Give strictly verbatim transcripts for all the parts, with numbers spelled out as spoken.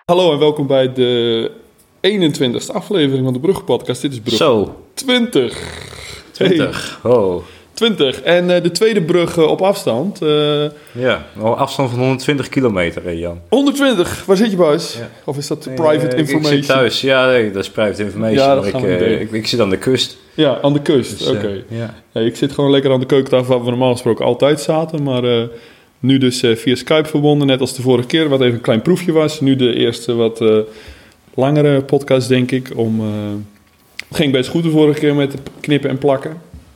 Hallo en welkom bij de eenentwintigste aflevering van de Brugge-podcast. Dit is Brugge Zo. twintig. twintig, Hey. oh. twintig. En uh, de tweede brug uh, op afstand. Uh, Ja, een afstand van honderdtwintig kilometer, hè, Jan. honderdtwintig. Waar zit je, Buis? Ja. Of is dat Nee, private uh, information? Ik zit thuis. Ja, nee, dat is private information. Ja, dat maar gaan ik, we uh, doen. ik, ik zit aan de kust. Ja, aan de kust. Dus, Oké. uh, ja. Ja, ik zit gewoon lekker aan de keukentafel waar we normaal gesproken altijd zaten. Maar uh, nu dus uh, via Skype verbonden, net als de vorige keer. Wat even een klein proefje was. Nu de eerste wat uh, langere podcast, denk ik. Om, uh, het ging best goed de vorige keer met knippen en plakken.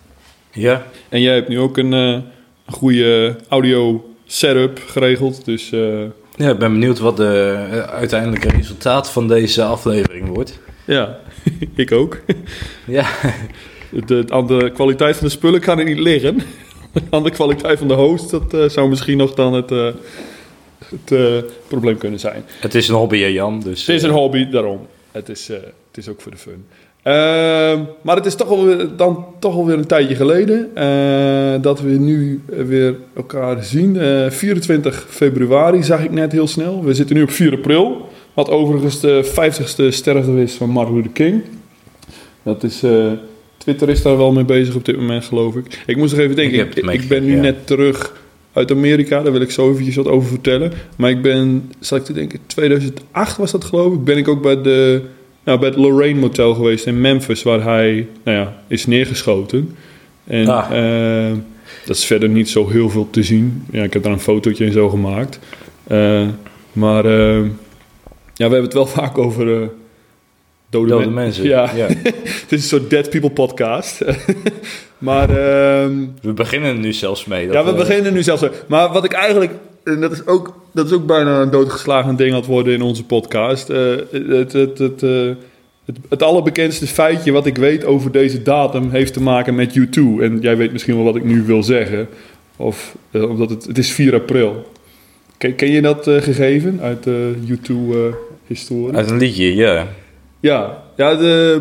Ja. En jij hebt nu ook een, uh, een goede audio setup geregeld. Dus uh, Ja, ik ben benieuwd wat de uh, uiteindelijke resultaat van deze aflevering wordt. ja, ik ook. Ja. De, aan de kwaliteit van de spullen kan het niet liggen. Aan de kwaliteit van de host, dat uh, zou misschien nog dan het, uh, het uh, probleem kunnen zijn. Het is een hobby, hè, Jan. Dus, Het is een hobby, daarom. Het is, uh, het is ook voor de fun. Uh, maar het is toch alweer, dan toch alweer een tijdje geleden uh, dat we nu weer elkaar zien. Uh, vierentwintig februari zag ik net heel snel. We zitten nu op vier april. Wat overigens de vijftigste sterfdag is van Martin Luther King. Dat is... Uh, Twitter is daar wel mee bezig op dit moment, geloof ik. Ik moest nog even denken, ik, ik, ik ben nu ja. net terug uit Amerika. Daar wil ik zo eventjes wat over vertellen. Maar ik ben, zal ik te denken, tweeduizend acht was dat, geloof ik. Ben ik ook bij, de, nou, bij het Lorraine Motel geweest in Memphis, waar hij nou ja, is neergeschoten. En ah. uh, dat is verder niet zo heel veel te zien. Ja, ik heb daar een fotootje en zo gemaakt. Uh, maar uh, ja, we hebben het wel vaak over... Uh, Dode, Dode men- mensen. Ja, ja. Het is een soort Dead People podcast. maar... Uh, we beginnen nu zelfs mee. Dat ja, we uh, beginnen nu zelfs mee. Maar wat ik eigenlijk... En dat is ook, dat is ook bijna een doodgeslagen ding aan het worden in onze podcast. Uh, het, het, het, uh, het, het allerbekendste feitje wat ik weet over deze datum heeft te maken met U twee. En jij weet misschien wel wat ik nu wil zeggen. Of uh, omdat het... Het is vier april. Ken, ken je dat uh, gegeven uit de U twee-historie? Uh, uit een liedje, ja. Ja, ja de,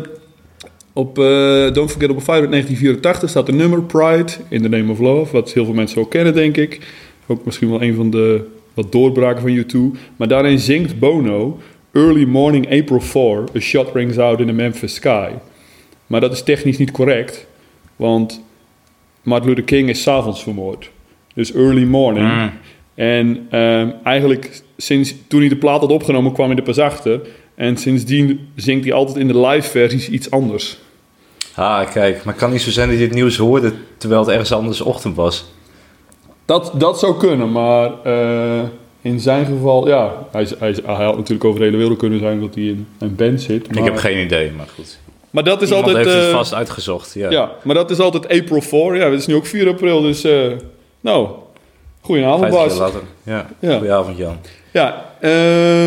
op uh, Don't Forget About Fire uit negentien vierentachtig staat de nummer Pride in the Name of Love. Wat heel veel mensen ook kennen, denk ik. Ook misschien wel een van de wat doorbraken van U twee. Maar daarin zingt Bono Early Morning April four, a shot rings out in the Memphis sky. Maar dat is technisch niet correct, want Martin Luther King is 's avonds vermoord. Dus early morning. Mm. En um, eigenlijk sinds toen hij de plaat had opgenomen kwam hij er pas achter... En sindsdien zingt hij altijd in de live versies iets anders. Ah, kijk. Maar het kan niet zo zijn dat hij het nieuws hoorde... terwijl het ergens anders ochtend was. Dat, dat zou kunnen, maar uh, in zijn geval... Ja, hij, hij, hij had natuurlijk over de hele wereld kunnen zijn... dat hij in een band zit. Maar... Ik heb geen idee, maar goed. Maar dat is Iemand altijd... heeft uh, het vast uitgezocht, ja. Ja, maar dat is altijd April four. Ja, het is nu ook vier april, dus... Uh, nou, goedenavond, Bas. later. Ja, ja. Goedenavond, Jan. Ja, uh,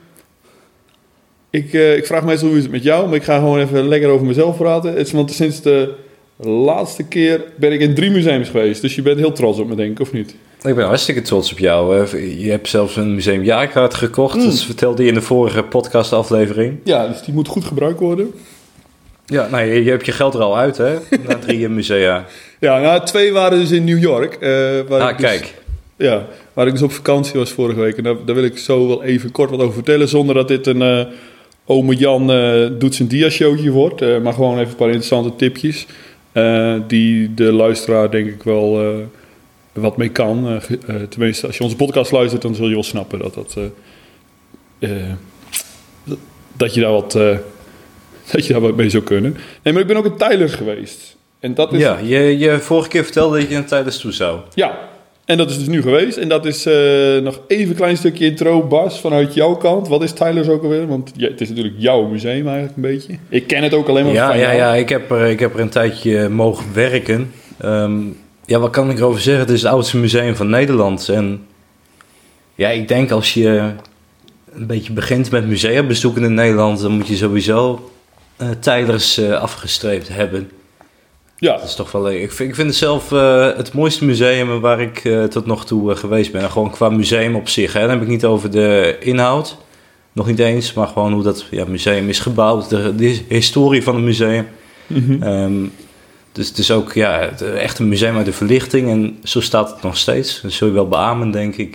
Ik, uh, ik vraag meestal hoe is het met jou, maar ik ga gewoon even lekker over mezelf praten. Het is, want sinds de laatste keer ben ik in drie museums geweest. Dus je bent heel trots op me, denk ik, of niet? Ik ben hartstikke trots op jou. Je hebt zelfs een museumjaarkaart gekocht. Mm. Dat vertelde je in de vorige podcastaflevering. Ja, dus die moet goed gebruikt worden. Ja, nou, je, je hebt je geld er al uit, hè? Na drie musea. Ja, nou, twee waren dus in New York. Uh, waar ah, ik dus, kijk. Ja, waar ik dus op vakantie was vorige week. En daar, daar wil ik zo wel even kort wat over vertellen, zonder dat dit een... Uh, Ome Jan uh, doet zijn dia-showtje wordt, uh, maar gewoon even een paar interessante tipjes. Uh, die de luisteraar denk ik wel uh, wat mee kan. Uh, uh, tenminste, als je onze podcast luistert, dan zul je wel snappen dat, dat, uh, uh, dat, dat, je, daar wat, uh, dat je daar wat mee zou kunnen. Nee, maar ik ben ook in Tylers geweest. En dat is... Ja, je, je vorige keer vertelde dat je in Tylers toe zou. Ja, en dat is dus nu geweest. En dat is uh, nog even een klein stukje intro, Bas, vanuit jouw kant. Wat is Tylers ook alweer? Want ja, het is natuurlijk jouw museum eigenlijk een beetje. Ik ken het ook alleen maar ja, van ja, jou. Ja, ik heb, er, ik heb er een tijdje mogen werken. Um, ja, wat kan ik erover zeggen? Het is het oudste museum van Nederland. En ja, ik denk als je een beetje begint met musea bezoeken in Nederland... dan moet je sowieso uh, Tylers uh, afgestreept hebben. Ja. Dat is toch wel leuk. Ik vind, ik vind het zelf uh, het mooiste museum waar ik uh, tot nog toe uh, geweest ben. En gewoon qua museum op zich. Hè. Dan heb ik niet over de inhoud. Nog niet eens. Maar gewoon hoe dat ja, museum is gebouwd. De, de historie van het museum. Mm-hmm. Um, dus het is ook ja, het, echt een museum uit de verlichting. En zo staat het nog steeds. Dat zul je wel beamen, denk ik.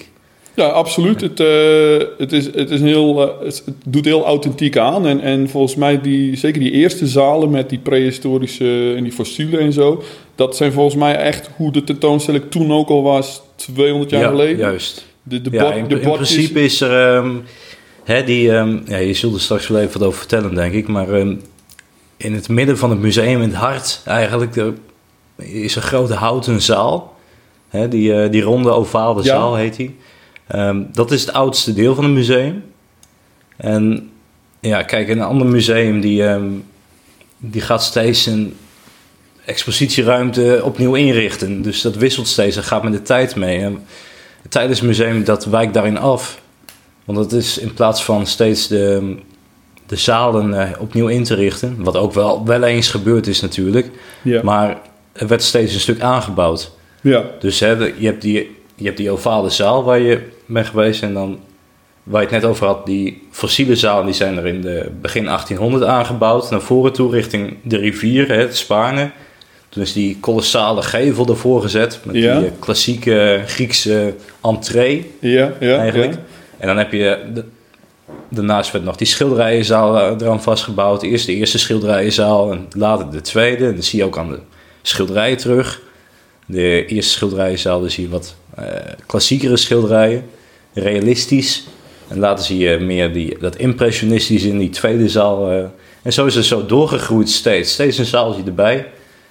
Ja, absoluut. Het, uh, het, is, het, is een heel, uh, het doet heel authentiek aan. En, en volgens mij, die, zeker die eerste zalen met die prehistorische en die fossielen en zo... dat zijn volgens mij echt hoe de tentoonstelling toen ook al was, tweehonderd jaar ja, geleden. Juist. De, de ja, bot, in, de in principe is er... Um, hè, die, um, ja, je zult er straks wel even wat over vertellen, denk ik. Maar um, in het midden van het museum, in het hart eigenlijk... Er is een grote houten zaal. Hè, die, uh, die ronde ovale ja. zaal heet die. Um, dat is het oudste deel van het museum. En ja, kijk, een ander museum die, um, die gaat steeds een expositieruimte opnieuw inrichten. Dus dat wisselt steeds, dat gaat met de tijd mee. En tijdens het museum, dat wijkt daarin af. Want het is in plaats van steeds de, de zalen uh, opnieuw in te richten... wat ook wel, wel eens gebeurd is natuurlijk... Ja. Maar er werd steeds een stuk aangebouwd. Ja. Dus hè, je hebt die... Je hebt die ovale zaal waar je bent geweest en dan, waar je het net over had, die fossiele zalen, die zijn er in de begin achttienhonderd aangebouwd, naar voren toe richting de rivier, hè, het Spaarne. Toen is die kolossale gevel ervoor gezet, met ja. die klassieke Griekse entree, ja, ja, eigenlijk. Ja. En dan heb je, de, daarnaast werd nog die schilderijenzaal eraan vastgebouwd, eerst de eerste schilderijenzaal en later de tweede, en dat zie je ook aan de schilderijen terug. De eerste schilderijenzaal, dus zie je wat uh, klassiekere schilderijen, realistisch. En later zie je meer die, dat impressionistisch in die tweede zaal. Uh, en zo is het zo doorgegroeid steeds. Steeds een zaaltje erbij.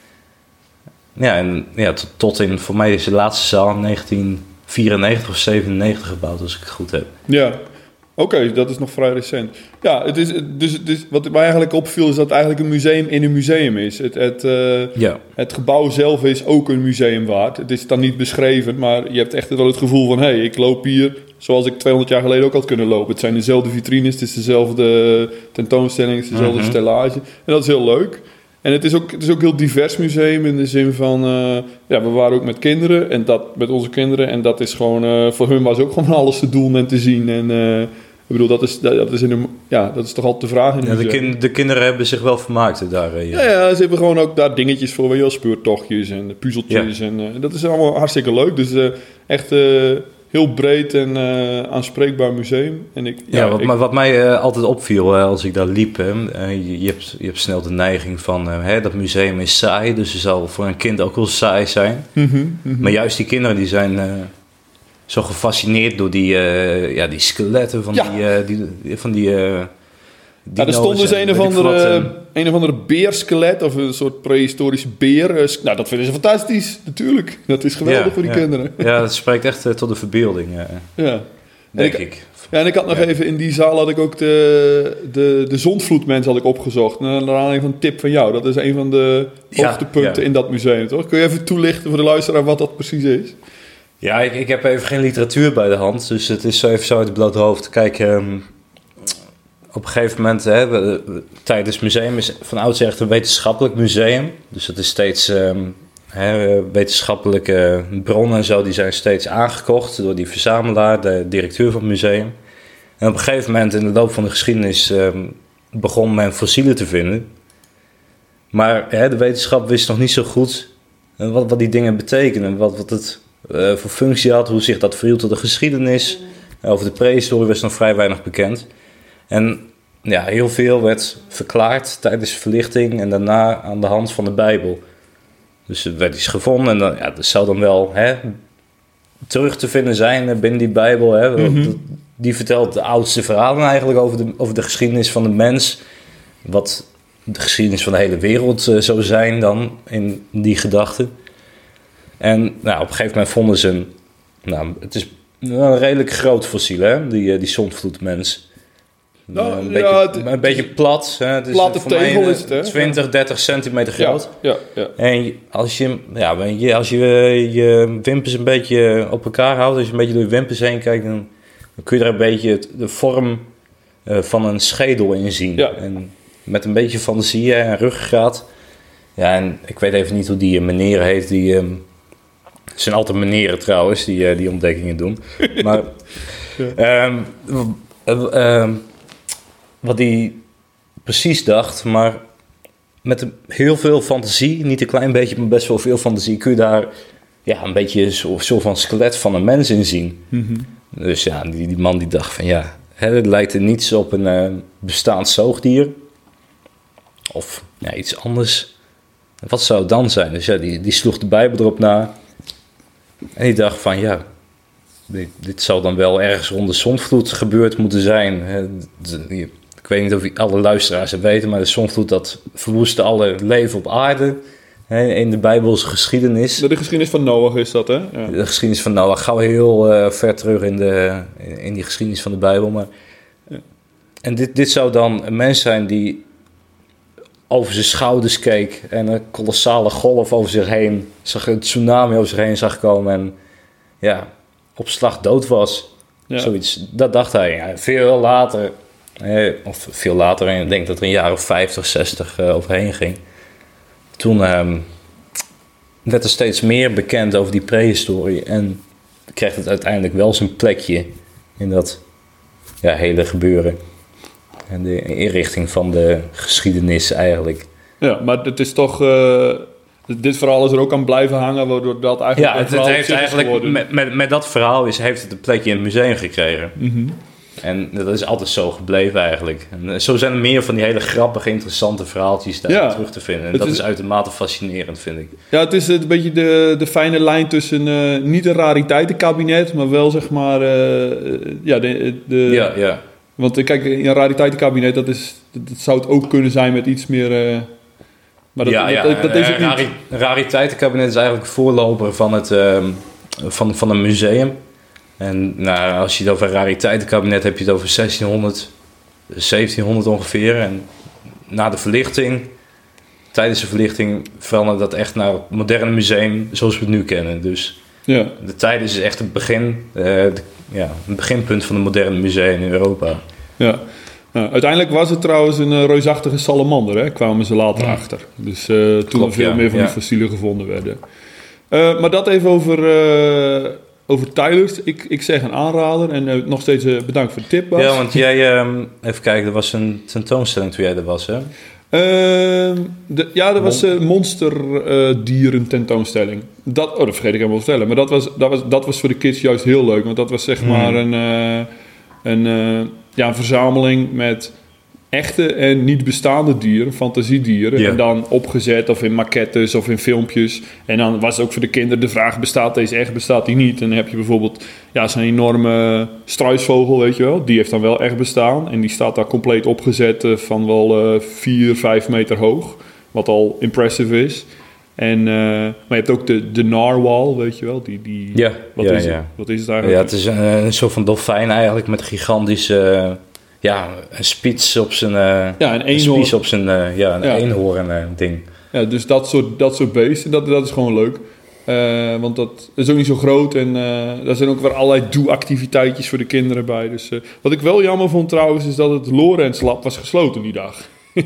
Ja, en ja, tot, tot in, voor mij is de laatste zaal in negentien vierennegentig of zevenennegentig gebouwd, als ik het goed heb. Ja, oké, okay, dat is nog vrij recent. Ja, het is, dus, het is, wat mij eigenlijk opviel is dat het eigenlijk een museum in een museum is. Het, het, uh, ja. het gebouw zelf is ook een museum waard. Het is dan niet beschreven, maar je hebt echt wel het gevoel van... hé, hey, ik loop hier zoals ik tweehonderd jaar geleden ook had kunnen lopen. Het zijn dezelfde vitrines, het is dezelfde tentoonstelling, het is dezelfde mm-hmm. stellage. En dat is heel leuk. En het is ook, het is ook een heel divers museum in de zin van... Uh, ja, we waren ook met kinderen en dat met onze kinderen. En dat is gewoon... Uh, voor hun was ook gewoon alles te doen en te zien. En uh, ik bedoel, dat is, dat is, in een, ja, dat is toch altijd de vraag in ja, de, kind, de kinderen hebben zich wel vermaakt daar. Uh, ja. Ja, ja, ze hebben gewoon ook daar dingetjes voor. Weet je wel, speurtochtjes en puzzeltjes. Ja. En uh, dat is allemaal hartstikke leuk. Dus uh, echt... Uh, heel breed en uh, aanspreekbaar museum. En ik, ja, ja, wat, ik... maar wat mij uh, altijd opviel uh, als ik daar liep... Hè, uh, je, je, hebt, je hebt snel de neiging van... Uh, hè, dat museum is saai, dus het zal voor een kind ook wel saai zijn. Mm-hmm, mm-hmm. Maar juist die kinderen die zijn uh, zo gefascineerd... door die, uh, ja, die skeletten van ja. die... Uh, die van die uh, ja, er stond dus een of, andere, uh, een of andere beerskelet of een soort prehistorische beer. Nou, dat vinden ze fantastisch, natuurlijk. Dat is geweldig ja, voor die ja. kinderen. Ja, dat spreekt echt uh, tot de verbeelding, uh, ja. denk ik. ik. Ja, en ik had nog ja. even, in die zaal had ik ook de, de, de zondvloedmens had ik opgezocht. Naar aanleiding van een tip van jou. Dat is een van de ja, hoogtepunten ja. in dat museum, toch? Kun je even toelichten voor de luisteraar wat dat precies is? Ja, ik, ik heb even geen literatuur bij de hand. Dus het is zo even zo uit het blote hoofd. Kijk... Um, Op een gegeven moment, hè, we, we, tijdens het museum is van oudsher echt een wetenschappelijk museum. Dus dat is steeds, um, hè, wetenschappelijke bronnen en zo, die zijn steeds aangekocht door die verzamelaar, de directeur van het museum. En op een gegeven moment in de loop van de geschiedenis um, begon men fossielen te vinden. Maar hè, de wetenschap wist nog niet zo goed uh, wat, wat die dingen betekenen, wat, wat het uh, voor functie had, hoe zich dat verhield tot de geschiedenis. Uh, over de prehistorie was nog vrij weinig bekend. En ja, heel veel werd verklaard tijdens de verlichting en daarna aan de hand van de Bijbel. Dus er werd iets gevonden en dan, ja, dat zou dan wel hè, terug te vinden zijn binnen die Bijbel. Hè. Mm-hmm. Die vertelt de oudste verhalen eigenlijk over de, over de geschiedenis van de mens. Wat de geschiedenis van de hele wereld uh, zou zijn dan in die gedachte. En nou, op een gegeven moment vonden ze een... Nou, het is een redelijk groot fossiel, hè, die, die zondvloedmens. Nou, een, beetje, ja, het, een beetje plat. Hè. Het is platte tegel is het, hè? twintig, dertig centimeter groot. Ja, ja, ja. En als je, ja, als je je wimpers een beetje op elkaar houdt, als je een beetje door je wimpers heen kijkt, dan, dan kun je er een beetje de vorm uh, van een schedel in zien. Ja. En met een beetje fantasie en ruggengraat. Ja, en ik weet even niet hoe die meneer heet. Die, um, het zijn altijd meneren trouwens, die, uh, die ontdekkingen doen. Maar... ja. um, uh, um, wat hij precies dacht, maar met heel veel fantasie, niet een klein beetje, maar best wel veel fantasie, kun je daar ja, een beetje een soort van skelet van een mens in zien. Mm-hmm. Dus ja, die, die man die dacht van ja, hè, het lijkt er niets op een uh, bestaand zoogdier. Of ja, iets anders. Wat zou het dan zijn? Dus ja, die, die sloeg de Bijbel erop na. En die dacht van ja, dit, dit zou dan wel ergens rond de zondvloed gebeurd moeten zijn. Ik weet niet of alle luisteraars het weten, maar de zondvloed dat verwoestte alle leven op aarde. In de Bijbelse geschiedenis. De geschiedenis van Noach is dat, hè? Ja. De geschiedenis van Noach gaan we heel uh, ver terug in, de, in die geschiedenis van de Bijbel. Maar... Ja. En dit, dit zou dan een mens zijn die over zijn schouders keek en een kolossale golf over zich heen, zag een tsunami over zich heen zag komen en ja, op slag dood was. Ja. Zoiets, dat dacht hij. Ja, veel later, eh, of veel later, en ik denk dat er een jaar of vijftig, zestig uh, overheen ging. Toen um, werd er steeds meer bekend over die prehistorie en kreeg het uiteindelijk wel zijn plekje in dat ja, hele gebeuren. En de inrichting van de geschiedenis eigenlijk. Ja, maar het is toch... Uh, dit verhaal is er ook aan blijven hangen, waardoor dat eigenlijk... Ja, het, het heeft eigenlijk... Met, met, met dat verhaal is, heeft het een plekje in het museum gekregen. Mm-hmm. En dat is altijd zo gebleven eigenlijk. En zo zijn er meer van die hele grappige, interessante verhaaltjes daar ja, terug te vinden. En dat is, is uitermate fascinerend, vind ik. Ja, het is een beetje de, de fijne lijn tussen... Uh, niet een rariteitenkabinet, maar wel zeg maar... Uh, ja, de... de ja, ja. Want kijk, in een rariteitenkabinet, dat, is, dat zou het ook kunnen zijn met iets meer... Uh, maar dat, ja, ja. dat, dat is het niet. Rari- rariteitenkabinet is eigenlijk voorloper van, het, uh, van, van een museum. En nou, als je het over een rariteitenkabinet heb je het over zestienhonderd, zeventienhonderd ongeveer. En na de verlichting, tijdens de verlichting, veranderde dat echt naar het moderne museum zoals we het nu kennen. Dus ja. De tijd is echt het begin, uh, de, ja, het beginpunt van het moderne museum in Europa. Ja. Nou, uiteindelijk was het trouwens een uh, reusachtige salamander, hè? Kwamen ze later ja. achter. Dus uh, toen Klopt, er veel ja. meer van die ja. fossielen gevonden werden. Uh, maar dat even over, uh, over Tylers. Ik, ik zeg een aanrader en uh, nog steeds uh, bedankt voor de tip, Bas. Ja, want jij, um, even kijken, er was een tentoonstelling toen jij er was, hè? Uh, de, ja, dat was een uh, monsterdieren uh, tentoonstelling. Dat, oh, dat vergeet ik helemaal te vertellen. Maar dat was, dat, was, dat was voor de kids juist heel leuk. Want dat was zeg maar mm. een, uh, een, uh, ja, een verzameling met echte en niet bestaande dieren, fantasiedieren. Yeah. En dan opgezet of in maquettes of in filmpjes. En dan was ook voor de kinderen de vraag, bestaat deze echt, bestaat die niet? En dan heb je bijvoorbeeld ja, zo'n enorme struisvogel, weet je wel. Die heeft dan wel echt bestaan. En die staat daar compleet opgezet uh, van wel uh, vier, vijf meter hoog. Wat al impressive is. En, uh, maar je hebt ook de, de narwhal, weet je wel. Die, die, ja, wat, ja, is ja. Het? wat is het eigenlijk? Ja, het is een, een soort van dolfijn eigenlijk met een gigantische... Uh, ja, een spits op zijn... Uh, ja, een, een spies op zijn... Uh, ja, een ja. eenhoorn uh, ding. Ja, dus dat soort, dat soort beesten, dat, dat is gewoon leuk. Uh, want dat is ook niet zo groot. En uh, daar zijn ook weer allerlei doe-activiteitjes voor de kinderen bij. Dus, uh, wat ik wel jammer vond trouwens, is dat het Lorentz Lab was gesloten die dag.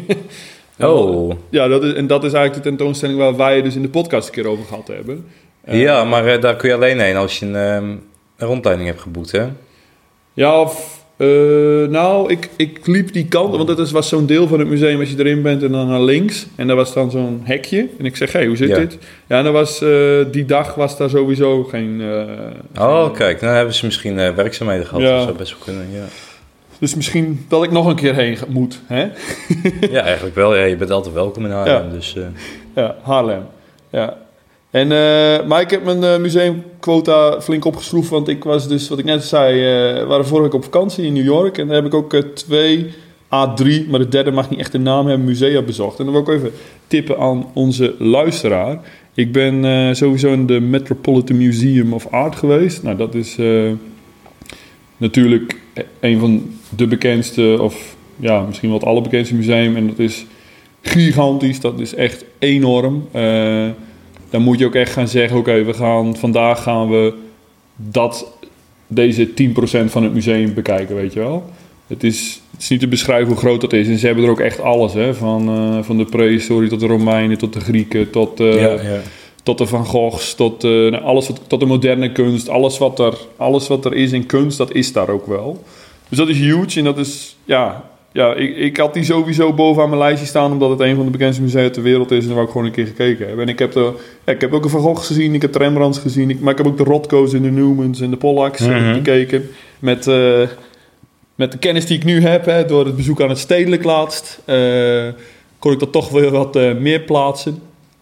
Oh. Ja, dat is, en dat is eigenlijk de tentoonstelling waar wij dus in de podcast een keer over gehad hebben. Uh, ja, maar uh, daar kun je alleen heen als je een, um, een rondleiding hebt geboekt, hè? Ja, of... Uh, nou, ik, ik liep die kant, want het was zo'n deel van het museum als je erin bent en dan naar links. En daar was dan zo'n hekje. En ik zeg, hé, hey, hoe zit ja. dit? Ja, en dan was, uh, die dag was daar sowieso geen... Uh, oh, geen, kijk, dan hebben ze misschien uh, werkzaamheden gehad. Ja. Dat zou best wel kunnen, ja. Dus misschien dat ik nog een keer heen moet, hè? Ja, eigenlijk wel. Ja, je bent altijd welkom in Haarlem. Ja, dus, uh... ja Haarlem. Ja. En, uh, maar ik heb mijn uh, museumquota flink opgeschroefd, want ik was dus, wat ik net zei, uh, we waren vorige week op vakantie in New York. En daar heb ik ook uh, twee, A drie, maar de derde mag niet echt een naam hebben, musea bezocht. En dan wil ik even tippen aan onze luisteraar. Ik ben uh, sowieso in de Metropolitan Museum of Art geweest. Nou, dat is uh, natuurlijk een van de bekendste, of ja, misschien wel het allerbekendste museum. En dat is gigantisch, dat is echt enorm. Uh, Dan moet je ook echt gaan zeggen, oké, okay, we gaan vandaag gaan we dat, deze tien procent van het museum bekijken, weet je wel. Het is, het is niet te beschrijven hoe groot dat is. En ze hebben er ook echt alles, hè, van, uh, van de prehistorie tot de Romeinen, tot de Grieken, tot, uh, ja, ja. tot de Van Goghs, tot, uh, nou, alles wat, tot de moderne kunst. Alles wat, er, alles wat er is in kunst, dat is daar ook wel. Dus dat is huge en dat is, ja, ja, ik, ik had die sowieso bovenaan mijn lijstje staan, omdat het een van de bekendste musea ter wereld is en daar wou ik gewoon een keer gekeken hebben. En ik heb, de, ja, ik heb ook een Van Gogh gezien, ik heb de Rembrandts gezien, ik, maar ik heb ook de Rothko's en de Newmans en de Pollacks mm-hmm. gekeken. Met, uh, met de kennis die ik nu heb, hè, door het bezoek aan het Stedelijk laatst, uh, kon ik dat toch weer wat uh, meer plaatsen.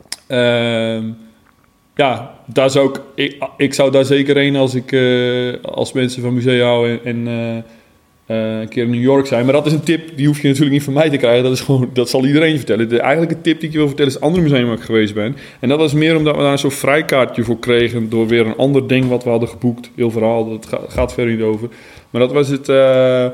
Uh, ja, daar zou ik, ik, ik zou daar zeker heen als ik uh, als mensen van musea houden en... Uh, Uh, een keer in New York zijn. Maar dat is een tip, die hoef je natuurlijk niet van mij te krijgen. Dat is gewoon, dat zal iedereen vertellen. De eigenlijke tip die ik je wil vertellen is het andere museum waar ik geweest ben. En dat was meer omdat we daar zo'n vrijkaartje voor kregen door weer een ander ding wat we hadden geboekt. Heel verhaal, dat gaat, gaat verder niet over. Maar dat was het uh,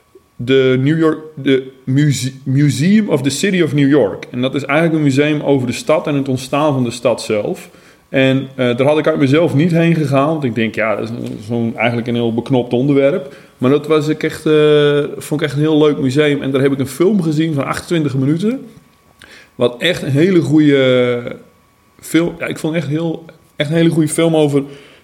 de New York, de Muse- Museum of the City of New York. En dat is eigenlijk een museum over de stad en het ontstaan van de stad zelf. En uh, daar had ik uit mezelf niet heen gegaan, want ik denk, ja, dat is zo'n, eigenlijk een heel beknopt onderwerp. Maar dat was ik echt, uh, vond ik echt een heel leuk museum. En daar heb ik een film gezien van achtentwintig minuten. Wat echt een hele goede film... Ja, ik vond echt, heel, echt een hele goede film over...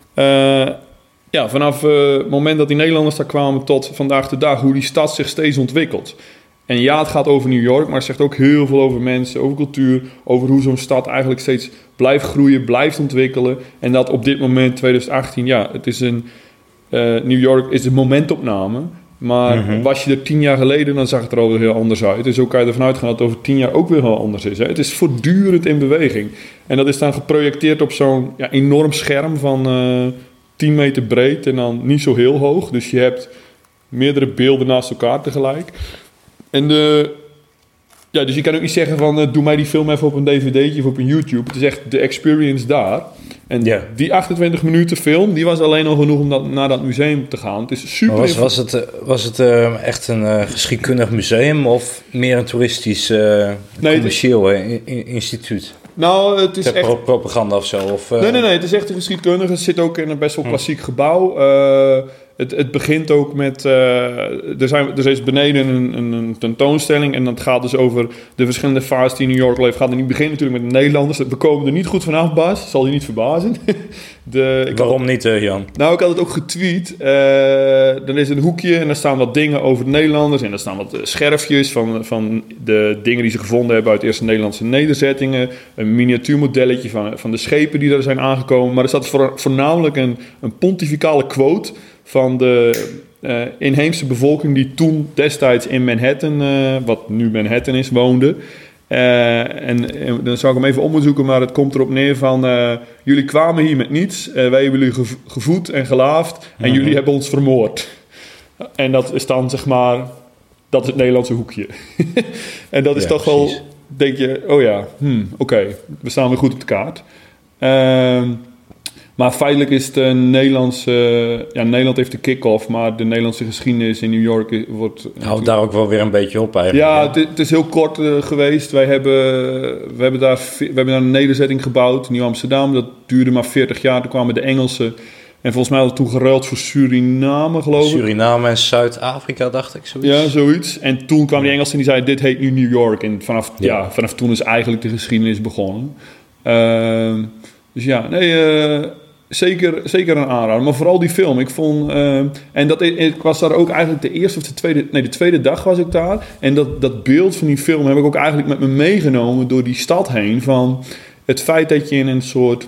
Uh, ja, vanaf uh, het moment dat die Nederlanders daar kwamen tot vandaag de dag... hoe die stad zich steeds ontwikkelt. En ja, het gaat over New York, maar het zegt ook heel veel over mensen, over cultuur... over hoe zo'n stad eigenlijk steeds blijft groeien, blijft ontwikkelen. En dat op dit moment, twintig achttien, ja, het is een... Uh, New York is een momentopname. Maar mm-hmm. was je er tien jaar geleden, dan zag het er alweer heel anders uit. En zo kan je ervan uitgaan dat het over tien jaar ook weer heel anders is. Hè? Het is voortdurend in beweging. En dat is dan geprojecteerd op zo'n ja, enorm scherm van uh, tien meter breed en dan niet zo heel hoog. Dus je hebt meerdere beelden naast elkaar tegelijk. En de... Ja, dus je kan ook niet zeggen van... Uh, doe mij die film even op een dvd'tje of op een YouTube. Het is echt de experience daar. En yeah. die achtentwintig minuten film... die was alleen al genoeg om dat, naar dat museum te gaan. Het is super... Was, was het, was het uh, echt een uh, geschiedkundig museum... of meer een toeristisch uh, nee, commercieel uh, in, instituut? Nou, het is Ter echt... propaganda of zo? Of, uh... Nee, nee, nee. Het is echt een geschiedkundige. Het zit ook in een best wel klassiek hm. gebouw... Uh, Het, het begint ook met... Uh, er, zijn, er is beneden een, een, een tentoonstelling... en dat gaat dus over de verschillende fases die New York leeft. Het gaat er niet beginnen natuurlijk met de Nederlanders. We komen er niet goed vanaf, Bas. Zal je niet verbazen. de, ik Waarom had, niet, uh, Jan? Nou, ik had het ook getweet. Uh, er is een hoekje en daar staan wat dingen over de Nederlanders... en daar staan wat scherfjes van, van de dingen die ze gevonden hebben... uit de eerste Nederlandse nederzettingen. Een miniatuurmodelletje van, van de schepen die er zijn aangekomen. Maar er staat voor, voornamelijk een, een pontificale quote... van de uh, inheemse bevolking die toen destijds in Manhattan, uh, wat nu Manhattan is, woonde. Uh, en, en dan zou ik hem even onderzoeken, maar het komt erop neer van... Uh, jullie kwamen hier met niets, uh, wij hebben jullie gev- gevoed en gelaafd en mm-hmm. jullie hebben ons vermoord. En dat is dan, zeg maar, dat is het Nederlandse hoekje. en dat is ja, toch precies. wel, denk je, oh ja, hmm, oké, okay, we staan weer goed op de kaart. Uh, Maar feitelijk is het een Nederlandse... Ja, Nederland heeft de kick-off, maar de Nederlandse geschiedenis in New York wordt... Houdt daar ook wel weer een beetje op eigenlijk. Ja, het, het is heel kort uh, geweest. Wij hebben, we, hebben daar, we hebben daar een nederzetting gebouwd, Nieuw-Amsterdam. Dat duurde maar veertig jaar. Toen kwamen de Engelsen. En volgens mij hadden we toen geruild voor Suriname, geloof ik. Suriname en Zuid-Afrika, dacht ik, zoiets. Ja, zoiets. En toen kwamen die Engelsen en die zeiden, dit heet nu New York. En vanaf, ja. Ja, vanaf toen is eigenlijk de geschiedenis begonnen. Uh, dus ja, nee... Uh, Zeker, zeker een aanrader, maar vooral die film. Ik vond, uh, en dat, ik was daar ook eigenlijk de eerste of de tweede, nee, de tweede dag was ik daar. En dat, dat beeld van die film heb ik ook eigenlijk met me meegenomen door die stad heen. Van het feit dat je in een soort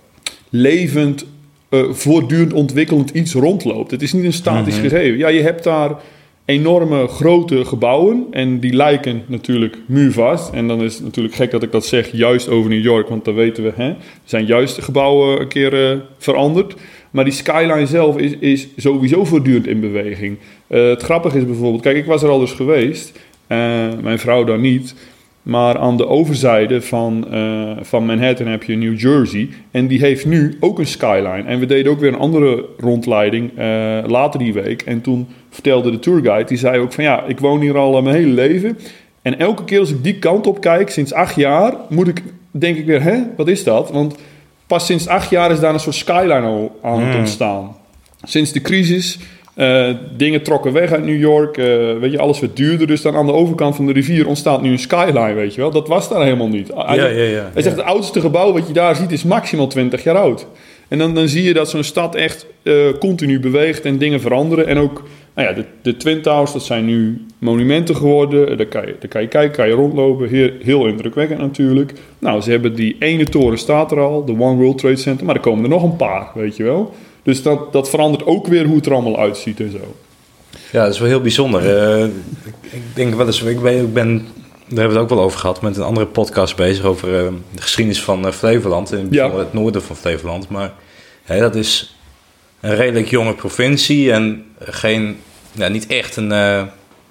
levend, uh, voortdurend ontwikkelend iets rondloopt. Het is niet een statisch mm-hmm. gegeven. Ja, je hebt daar enorme grote gebouwen en die lijken natuurlijk muurvast. En dan is het natuurlijk gek dat ik dat zeg juist over New York, want dan weten we, hè, er zijn juist de gebouwen een keer uh, veranderd. Maar die skyline zelf is, is sowieso voortdurend in beweging. Uh, het grappige is bijvoorbeeld, kijk, ik was er al dus geweest, uh, mijn vrouw dan niet. Maar aan de overzijde van, uh, van Manhattan heb je New Jersey. En die heeft nu ook een skyline. En we deden ook weer een andere rondleiding uh, later die week. En toen vertelde de tourguide, die zei ook van ja, ik woon hier al uh, mijn hele leven. En elke keer als ik die kant op kijk, sinds acht jaar, moet ik, denk ik weer, hè, wat is dat? Want pas sinds acht jaar is daar een soort skyline al aan het ontstaan. Sinds de crisis... Uh, dingen trokken weg uit New York, uh, weet je, alles werd duurder. Dus dan aan de overkant van de rivier ontstaat nu een skyline, weet je wel. Dat was daar helemaal niet. Hij, ja, ja, ja, hij zegt, ja. Het oudste gebouw wat je daar ziet is maximaal twintig jaar oud. En dan, dan zie je dat zo'n stad echt uh, continu beweegt en dingen veranderen. En ook nou ja, de, de Twin Towers, dat zijn nu monumenten geworden. Daar kan je, daar kan je kijken, kan je rondlopen. Heel, heel indrukwekkend natuurlijk. Nou, ze hebben die ene toren staat er al, de One World Trade Center. Maar er komen er nog een paar, weet je wel. Dus dat, dat verandert ook weer hoe het er allemaal uitziet en zo. Ja, dat is wel heel bijzonder. Uh, ik, ik denk wel eens, ik ben, ik ben, daar hebben we het ook wel over gehad, met een andere podcast bezig over uh, de geschiedenis van uh, Flevoland. In ja. het noorden van Flevoland. Maar ja, dat is een redelijk jonge provincie en geen, ja, niet echt een... Uh,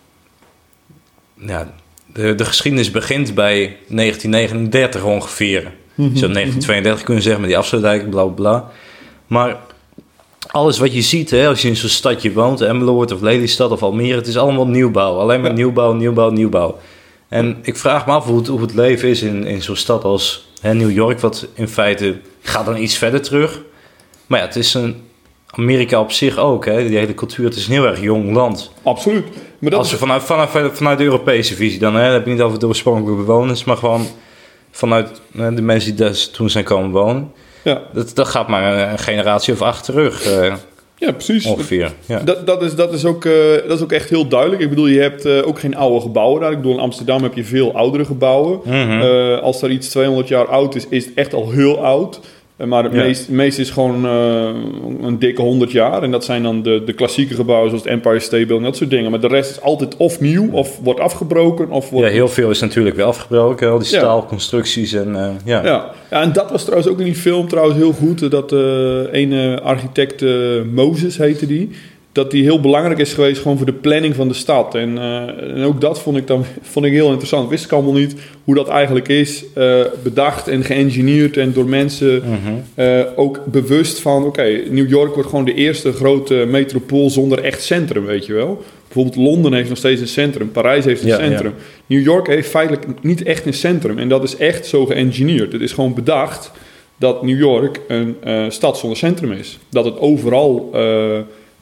ja, de, de geschiedenis begint bij negentien negenendertig ongeveer. Mm-hmm. Je zou negentien tweeëndertig kunnen zeggen, met die afsluitdijk, bla bla. Maar alles wat je ziet, hè, als je in zo'n stadje woont, Emmeloord of Lelystad of Almere, het is allemaal nieuwbouw. Alleen maar ja. nieuwbouw, nieuwbouw, nieuwbouw. En ik vraag me af hoe het, hoe het leven is in, in zo'n stad als hè, New York, wat in feite gaat dan iets verder terug. Maar ja, het is een Amerika op zich ook, hè, die hele cultuur, het is een heel erg jong land. Absoluut. Maar dat als we vanuit, vanuit, vanuit de Europese visie dan, hè, dan heb je niet over de oorspronkelijke bewoners, maar gewoon vanuit hè, de mensen die daar toen zijn komen wonen. Ja. Dat, dat gaat maar een, een generatie of acht terug. Uh, ja, precies. Ongeveer. Ja. Dat, dat, is, dat, is ook, uh, dat is ook echt heel duidelijk. Ik bedoel, je hebt uh, ook geen oude gebouwen daar. Ik bedoel, in Amsterdam heb je veel oudere gebouwen. Mm-hmm. Uh, als er iets tweehonderd jaar oud is, is het echt al heel oud. Uh, maar het ja. meest, meest is gewoon uh, een dikke honderd jaar. En dat zijn dan de, de klassieke gebouwen zoals het Empire State Building, dat soort dingen. Maar de rest is altijd of nieuw, of wordt afgebroken. Of wordt... Ja, heel veel is natuurlijk weer afgebroken. Al die staalconstructies en uh, ja. ja. Ja, en dat was trouwens ook in die film trouwens heel goed. Dat uh, ene architect, uh, Moses heette die, dat die heel belangrijk is geweest gewoon voor de planning van de stad. En, uh, en ook dat vond ik dan vond ik heel interessant. Wist ik allemaal niet hoe dat eigenlijk is. Uh, bedacht en geëngineerd en door mensen mm-hmm. uh, ook bewust van... Oké, okay, New York wordt gewoon de eerste grote metropool zonder echt centrum, weet je wel. Bijvoorbeeld Londen heeft nog steeds een centrum. Parijs heeft een ja, centrum. Ja. New York heeft feitelijk niet echt een centrum. En dat is echt zo geëngineerd. Het is gewoon bedacht dat New York een uh, stad zonder centrum is. Dat het overal uh,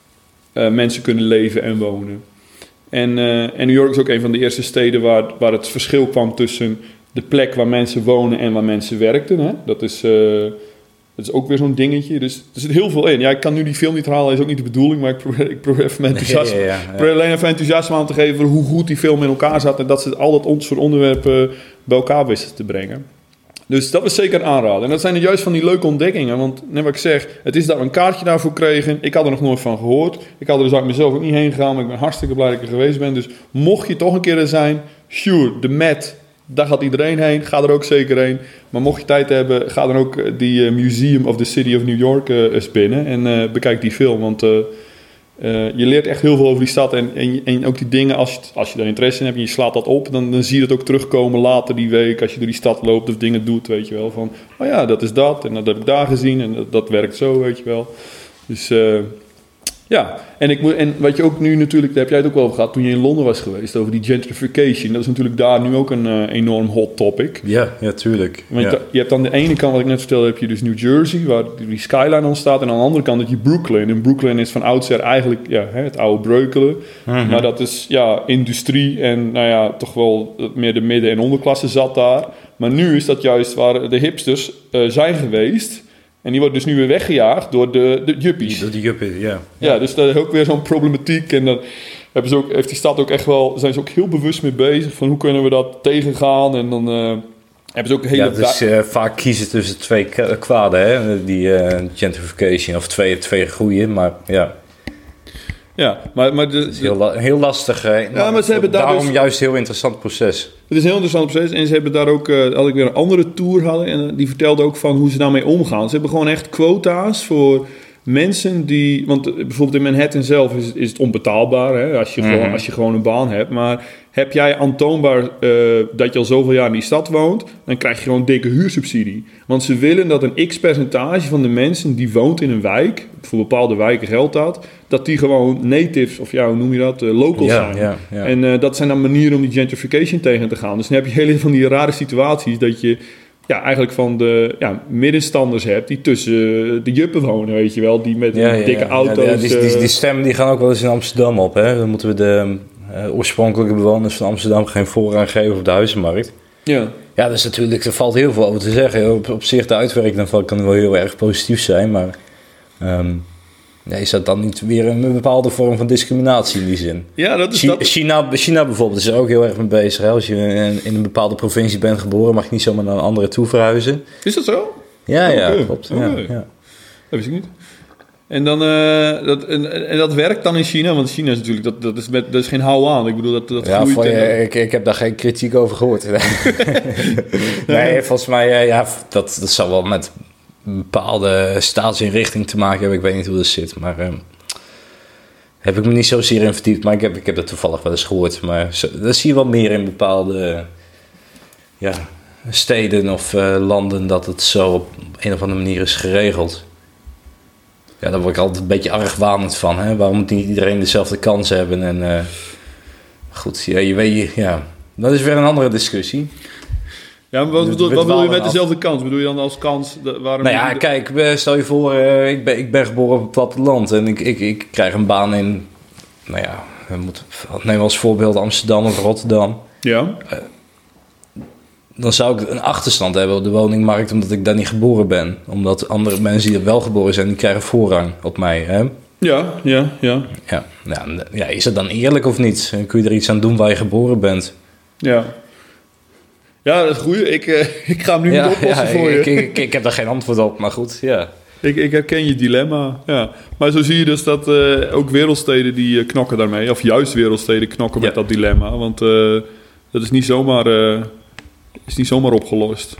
uh, mensen kunnen leven en wonen. En, uh, en New York is ook een van de eerste steden waar, waar het verschil kwam tussen de plek waar mensen wonen en waar mensen werkten. Hè? Dat is... Uh, Dat is ook weer zo'n dingetje. Dus er zit heel veel in. Ja, ik kan nu die film niet herhalen. Dat is ook niet de bedoeling. Maar ik probeer, ik probeer even mijn enthousiasme... Nee, ja, ja, ja. probeer alleen even enthousiasme aan te geven... hoe goed die film in elkaar zat. En dat ze al dat ons soort onderwerpen bij elkaar wisten te brengen. Dus dat is zeker een aanrader. En dat zijn er juist van die leuke ontdekkingen. Want net wat ik zeg... Het is dat we een kaartje daarvoor kregen. Ik had er nog nooit van gehoord. Ik had er dus uit mezelf ook niet heen gegaan. Maar ik ben hartstikke blij dat ik er geweest ben. Dus mocht je toch een keer er zijn... Sure, de Met... Daar gaat iedereen heen. Ga er ook zeker heen. Maar mocht je tijd hebben, ga dan ook die uh, Museum of the City of New York uh, eens binnen. En uh, bekijk die film. Want uh, uh, je leert echt heel veel over die stad. En, en, en ook die dingen, als je, als je daar interesse in hebt en je slaat dat op... Dan, dan zie je het ook terugkomen later die week. Als je door die stad loopt of dingen doet, weet je wel. Van, oh ja, dat is dat. En dat heb ik daar gezien. En dat, dat werkt zo, weet je wel. Dus... Uh, Ja, en, ik, en wat je ook nu natuurlijk, daar heb jij het ook wel over gehad toen je in Londen was geweest, over die gentrification. Dat is natuurlijk daar nu ook een uh, enorm hot topic. Ja, ja, tuurlijk. Want ja. Je, je hebt aan de ene kant, wat ik net vertelde, heb je dus New Jersey, waar die skyline ontstaat. En aan de andere kant heb je Brooklyn. En Brooklyn is van oudsher eigenlijk ja, het oude Breukelen. Mm-hmm. Maar dat is ja, industrie en nou ja, toch wel meer de midden- en onderklasse zat daar. Maar nu is dat juist waar de hipsters uh, zijn geweest. En die wordt dus nu weer weggejaagd door de, de juppies. Door de juppies, ja. Ja, dus dat is ook weer zo'n problematiek. En dan hebben ze ook, heeft die stad ook echt wel, zijn ze ook heel bewust mee bezig. Van hoe kunnen we dat tegengaan. En dan uh, hebben ze ook hele... Ja, dus uh, vaak kiezen tussen twee kwaden, hè. Die uh, gentrification, of twee, twee groeien, maar ja... Ja, maar... maar de, het is heel, la- heel lastig. Hè? Ja, maar, maar ze hebben daar daarom dus, juist een heel interessant proces. Het is een heel interessant proces. En ze hebben daar ook... Uh, had ik weer een andere tour hadden. En uh, die vertelde ook van hoe ze daarmee omgaan. Ze hebben gewoon echt quota's voor mensen die... Want uh, bijvoorbeeld in Manhattan zelf is, is het onbetaalbaar. Hè, als, je mm-hmm. gewoon, als je gewoon een baan hebt. Maar heb jij aantoonbaar uh, dat je al zoveel jaar in die stad woont... dan krijg je gewoon dikke huursubsidie. Want ze willen dat een x-percentage van de mensen die woont in een wijk... voor bepaalde wijken geldt dat... dat die gewoon natives, of ja, hoe noem je dat, uh, locals ja, zijn. Ja, ja. En uh, dat zijn dan manieren om die gentrification tegen te gaan. Dus dan heb je hele van die rare situaties... dat je ja, eigenlijk van de ja, middenstanders hebt... die tussen de juppen wonen, weet je wel. Die met ja, ja, dikke ja, auto's... Ja, die, die, die stemmen die gaan ook wel eens in Amsterdam op. Hè? Dan moeten we de uh, oorspronkelijke bewoners van Amsterdam... geen voorrang geven op de huizenmarkt. Ja. Ja, dus natuurlijk, er valt heel veel over te zeggen. Op, op zich, de uitwerking daarvan kan wel heel erg positief zijn, maar um, ja, is dat dan niet weer een bepaalde vorm van discriminatie in die zin? Ja, dat is China, dat... China, China bijvoorbeeld is er ook heel erg mee bezig. Hè? Als je in, in een bepaalde provincie bent geboren, mag je niet zomaar naar een andere toe verhuizen. Is dat zo? Ja, oh, ja, okay. klopt. Oh, ja, okay. ja. Dat wist ik niet. En, dan, uh, dat, en, en dat werkt dan in China? Want China is natuurlijk, dat, dat, is, met, dat is geen hou aan. Ik bedoel, dat, dat ja, groeit. Van, en, uh, ik, ik heb daar geen kritiek over gehoord. Nee, volgens mij, uh, ja, dat, dat zal wel met een bepaalde staatsinrichting te maken hebben. Ik weet niet hoe dat zit, maar... Uh, heb ik me niet zozeer in verdiept, maar ik heb, ik heb dat toevallig wel eens gehoord. Maar zo, dat zie je wel meer in bepaalde ja, steden of uh, landen, dat het zo op een of andere manier is geregeld. Ja, daar word ik altijd een beetje argwanend van. Hè? Waarom moet niet iedereen dezelfde kans hebben? En uh, goed, ja, je weet, ja, dat is weer een andere discussie. Ja, maar wat, We- bedoel, we wat bedoel je dwalen met dezelfde kans? Bedoel je dan als kans? De, waarom Nou ja, je- kijk, eh, stel je voor, uh, ik, ben, ik ben geboren op het platteland en ik, ik, ik krijg een baan in, nou ja, we moeten, neem als voorbeeld Amsterdam of Rotterdam. Ja, Dan zou ik een achterstand hebben op de woningmarkt omdat ik daar niet geboren ben. Omdat andere mensen die er wel geboren zijn, die krijgen voorrang op mij. Hè? ja, ja, ja. Ja, ja, ja, is dat dan eerlijk of niet? Kun je er iets aan doen waar je geboren bent? Ja, ja dat is goed. Ik, uh, ik ga hem nu Ja, niet oplossen ja, voor ik, je. ik, ik, ik heb daar geen antwoord op, maar goed, ja. Ik, ik herken je dilemma, ja. Maar zo zie je dus dat uh, ook wereldsteden die uh, knokken daarmee. Of juist wereldsteden knokken met Ja. dat dilemma. Want uh, dat is niet zomaar, uh, is niet zomaar opgelost.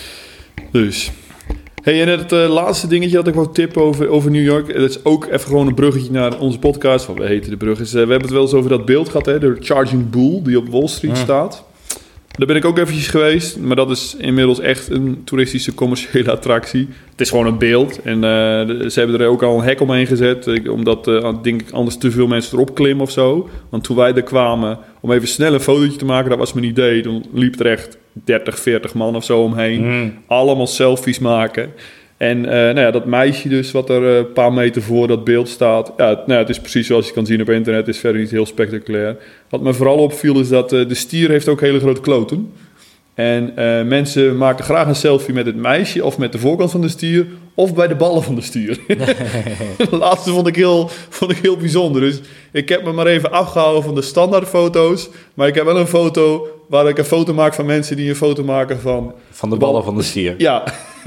Dus. Hey, en het uh, laatste dingetje dat ik wou tippen over, over New York. Dat is ook even gewoon een bruggetje naar onze podcast. Want we heten de brug. Is, uh, we hebben het wel eens over dat beeld gehad, hè, de Charging Bull die op Wall Street Mm. staat. Daar ben ik ook eventjes geweest. Maar dat is inmiddels echt een toeristische commerciële attractie. Het is gewoon een beeld. En uh, de- ze hebben er ook al een hek omheen gezet. Ik- Omdat, uh, denk ik, anders te veel mensen erop klimmen of zo. Want toen wij er kwamen om even snel een fotootje te maken, dat was mijn idee. Dan liep er echt dertig, veertig man of zo omheen. Mm. Allemaal selfies maken. En uh, nou ja, dat meisje dus, wat er uh, een paar meter voor dat beeld staat. Ja, het, nou ja, het is precies zoals je kan zien op internet. Het is verder niet heel spectaculair. Wat me vooral opviel is dat uh, de stier heeft ook hele grote kloten. En uh, mensen maken graag een selfie met het meisje of met de voorkant van de stier of bij de ballen van de stier. De laatste vond ik, heel, vond ik heel bijzonder. Dus ik heb me maar even afgehouden van de standaardfoto's. Maar ik heb wel een foto waar ik een foto maak van mensen die een foto maken van... Van de ballen van de stier. Ja,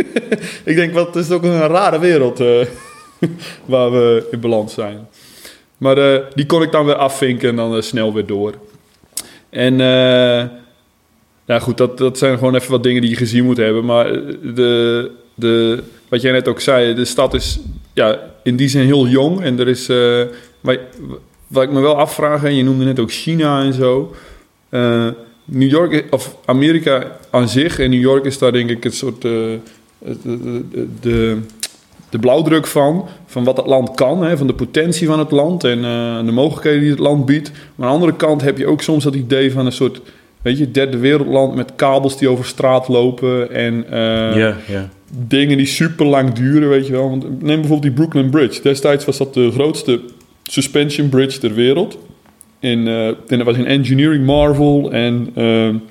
ik denk, wat is het ook een rare wereld uh, waar we in beland zijn. Maar uh, die kon ik dan weer afvinken en dan uh, snel weer door. En uh, ja goed, dat, dat zijn gewoon even wat dingen die je gezien moet hebben. Maar de, de, wat jij net ook zei, de stad is ja, in die zin heel jong. En er is, uh, maar, wat ik me wel afvraag, en je noemde net ook China en zo... Uh, New York, of Amerika aan zich, en New York is daar denk ik een soort uh, de, de, de, de blauwdruk van, van wat het land kan, hè, van de potentie van het land en uh, de mogelijkheden die het land biedt. Maar aan de andere kant heb je ook soms dat idee van een soort, weet je, derde wereldland met kabels die over straat lopen en uh, Ja, ja. dingen die super lang duren, weet je wel. Want neem bijvoorbeeld die Brooklyn Bridge. Destijds was dat de grootste suspension bridge ter wereld. In, uh, en dat was een engineering marvel. En uh,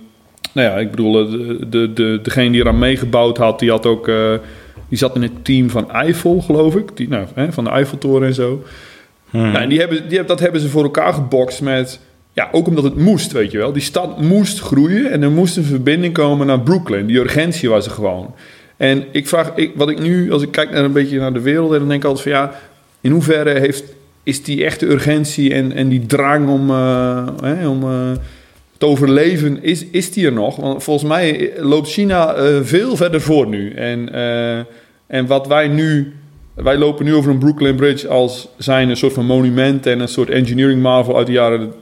nou ja, ik bedoel, de, de, de, degene die eraan meegebouwd had, die had ook, uh, die zat in het team van Eiffel, geloof ik. Die, nou, hè, van de Eiffeltoren en zo. Hmm. Nou, en die hebben, die, dat hebben ze voor elkaar gebokst met, ja, ook omdat het moest, weet je wel. Die stad moest groeien en er moest een verbinding komen naar Brooklyn. Die urgentie was er gewoon. En ik vraag, ik, wat ik nu, als ik kijk naar een beetje naar de wereld, dan denk ik altijd van ja, in hoeverre heeft, is die echte urgentie en, en die drang om, uh, hè, om uh, te overleven, is, is die er nog? Want volgens mij loopt China uh, veel verder voor nu. En, uh, en wat wij nu, wij lopen nu over een Brooklyn Bridge als zijn een soort van monument en een soort engineering marvel uit de jaren,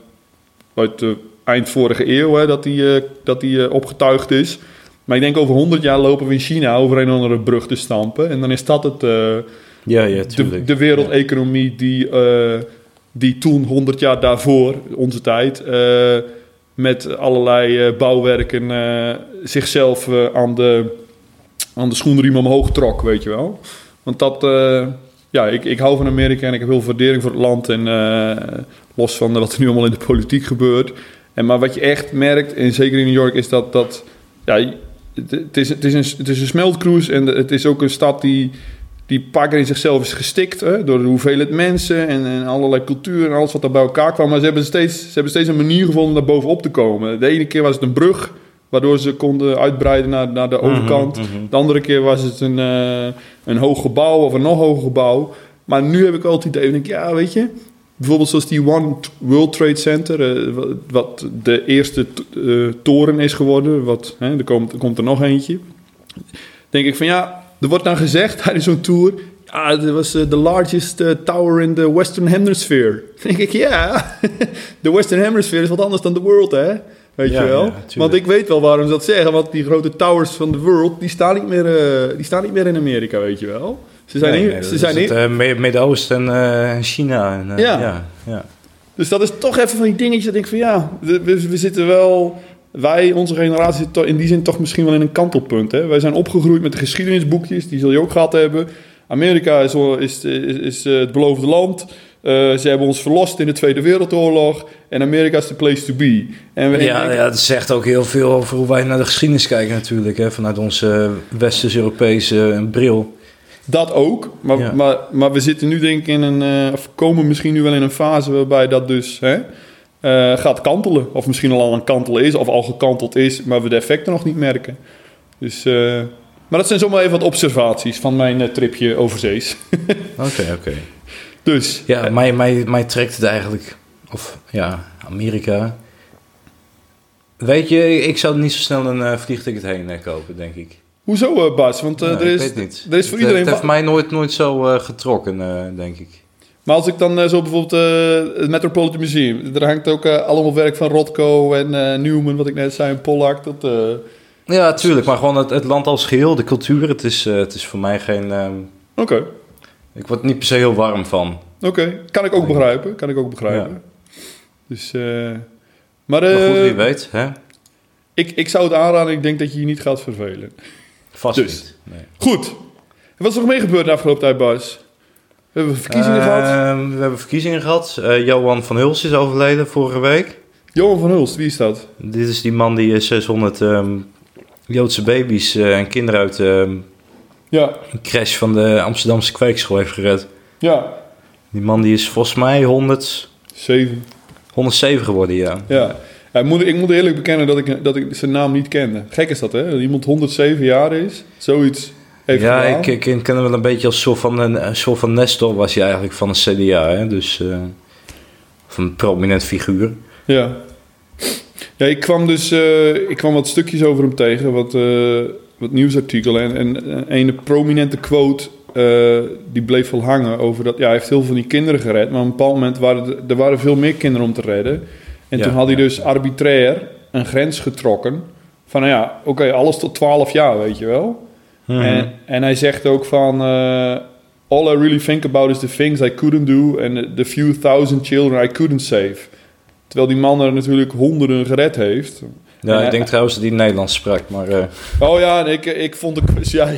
uit de eind vorige eeuw, hè, dat die, uh, dat die uh, opgetuigd is. Maar ik denk over honderd jaar lopen we in China over een of andere brug te stampen. En dan is dat het, uh, Ja, ja, de, tuurlijk. de wereldeconomie die, uh, die toen honderd jaar daarvoor, onze tijd, uh, met allerlei uh, bouwwerken uh, zichzelf uh, aan, de, aan de schoenriem omhoog trok, weet je wel. Want dat, uh, ja, ik, ik hou van Amerika en ik heb heel veel waardering voor het land. En uh, los van wat er nu allemaal in de politiek gebeurt. En maar wat je echt merkt, en zeker in New York, is dat, dat ja, het, het, is, het, is een, het is een smeltkroes en het is ook een stad die, die een paar keer in zichzelf is gestikt. Hè, door de hoeveelheid mensen en, en allerlei cultuur en alles wat daar bij elkaar kwam. Maar ze hebben, steeds, ze hebben steeds een manier gevonden om daar bovenop te komen. De ene keer was het een brug, waardoor ze konden uitbreiden naar, naar de overkant. Mm-hmm, mm-hmm. De andere keer was het een, uh, een hoog gebouw of een nog hoger gebouw. Maar nu heb ik wel het idee, ik denk, ja, weet je... Bijvoorbeeld zoals die One World Trade Center, uh, wat de eerste t- uh, toren is geworden. Wat, hè, er, komt, er komt er nog eentje. Denk ik van ja, er wordt dan gezegd tijdens zo'n tour... Ja, dat was uh, the largest uh, tower in the Western Hemisphere. Denk ik, ja, de Western Hemisphere is wat anders dan de world, hè? Weet ja, je wel? Ja, want ik weet wel waarom ze dat zeggen. Want die grote towers van de world, die staan niet meer, uh, die staan niet meer in Amerika, weet je wel? Ze zijn nee, hier, nee, ze zijn het uh, Midden-Oosten en uh, China. En, uh, ja. Ja, ja. Dus dat is toch even van die dingetjes dat ik denk van ja, we, we zitten wel... Wij, onze generatie, zit in die zin toch misschien wel in een kantelpunt. Hè? Wij zijn opgegroeid met de geschiedenisboekjes, die zul je ook gehad hebben. Amerika is, is, is, is het beloofde land. Uh, ze hebben ons verlost in de Tweede Wereldoorlog. En Amerika is the place to be. En we, ja, ja, dat zegt ook heel veel over hoe wij naar de geschiedenis kijken natuurlijk. Hè? Vanuit onze Westers-Europese bril. Dat ook, maar, ja. maar, maar we zitten nu denk ik in een... Uh, of komen misschien nu wel in een fase waarbij dat dus hè, uh, gaat kantelen. Of misschien al aan het kantelen is, of al gekanteld is, maar we de effecten nog niet merken. Dus, uh, maar dat zijn zomaar even wat observaties van mijn uh, tripje overzees. Oké, oké. Okay, okay. Dus... Ja, uh, mij, mij, mij trekt het eigenlijk... Of ja, Amerika... Weet je, ik zou er niet zo snel een uh, vliegticket heen uh, kopen, denk ik. Hoezo, uh, Bas? Want uh, nee, er, is, ik weet niet. er is voor het, iedereen... Het heeft mij nooit, nooit zo uh, getrokken, uh, denk ik. Maar als ik dan uh, zo bijvoorbeeld uh, het Metropolitan Museum... Er hangt ook uh, allemaal werk van Rothko en uh, Newman, wat ik net zei, en Pollack. Dat, uh, ja, tuurlijk. Maar gewoon het, het land als geheel, de cultuur, het is, uh, het is voor mij geen... Um, Oké. Okay. Ik word er niet per se heel warm van. Oké, okay. Kan ik ook nee. begrijpen. Kan ik ook begrijpen. Ja. Dus... Uh, maar, uh, maar goed, wie weet, hè? Ik, ik zou het aanraden, ik denk dat je je niet gaat vervelen. Vast dus. Niet. Nee. Goed. En wat is er nog mee gebeurd de afgelopen tijd, Bas? We hebben verkiezingen uh, gehad. We hebben verkiezingen gehad. Uh, Johan van Hulst is overleden vorige week. Johan van Hulst, wie is dat? Dit is die man die zeshonderd um, Joodse baby's uh, en kinderen uit um, ja. een crash van de Amsterdamse kweekschool heeft gered. Ja. Die man die is volgens mij honderdzeven honderdzeven geworden, ja. Ja. Ja, ik, moet, ik moet eerlijk bekennen dat ik, dat ik zijn naam niet kende. Gek is dat, hè? Dat iemand honderdzeven jaar is, zoiets heeft ja, gedaan. Ja, ik, ik ken hem wel een beetje als soort van een, een soort van Nestor was hij eigenlijk van een C D A, hè? Dus uh, van een prominent figuur. Ja. Ja, ik kwam dus uh, ik kwam wat stukjes over hem tegen, wat, uh, wat nieuwsartikelen. En, en een prominente quote, uh, die bleef wel hangen over dat... Ja, hij heeft heel veel van die kinderen gered, maar op een bepaald moment waren er, er waren veel meer kinderen om te redden. En ja, toen had hij ja, dus ja. arbitrair een grens getrokken. Van nou ja, oké, okay, alles tot twaalf jaar, weet je wel. Mm-hmm. En, en hij zegt ook van... Uh, all I really think about is the things I couldn't do... and the few thousand children I couldn't save. Terwijl die man er natuurlijk honderden gered heeft. Ja, en ik denk uh, trouwens dat hij Nederlands sprak, maar... Uh... Oh ja, ik, ik vond de... Ja,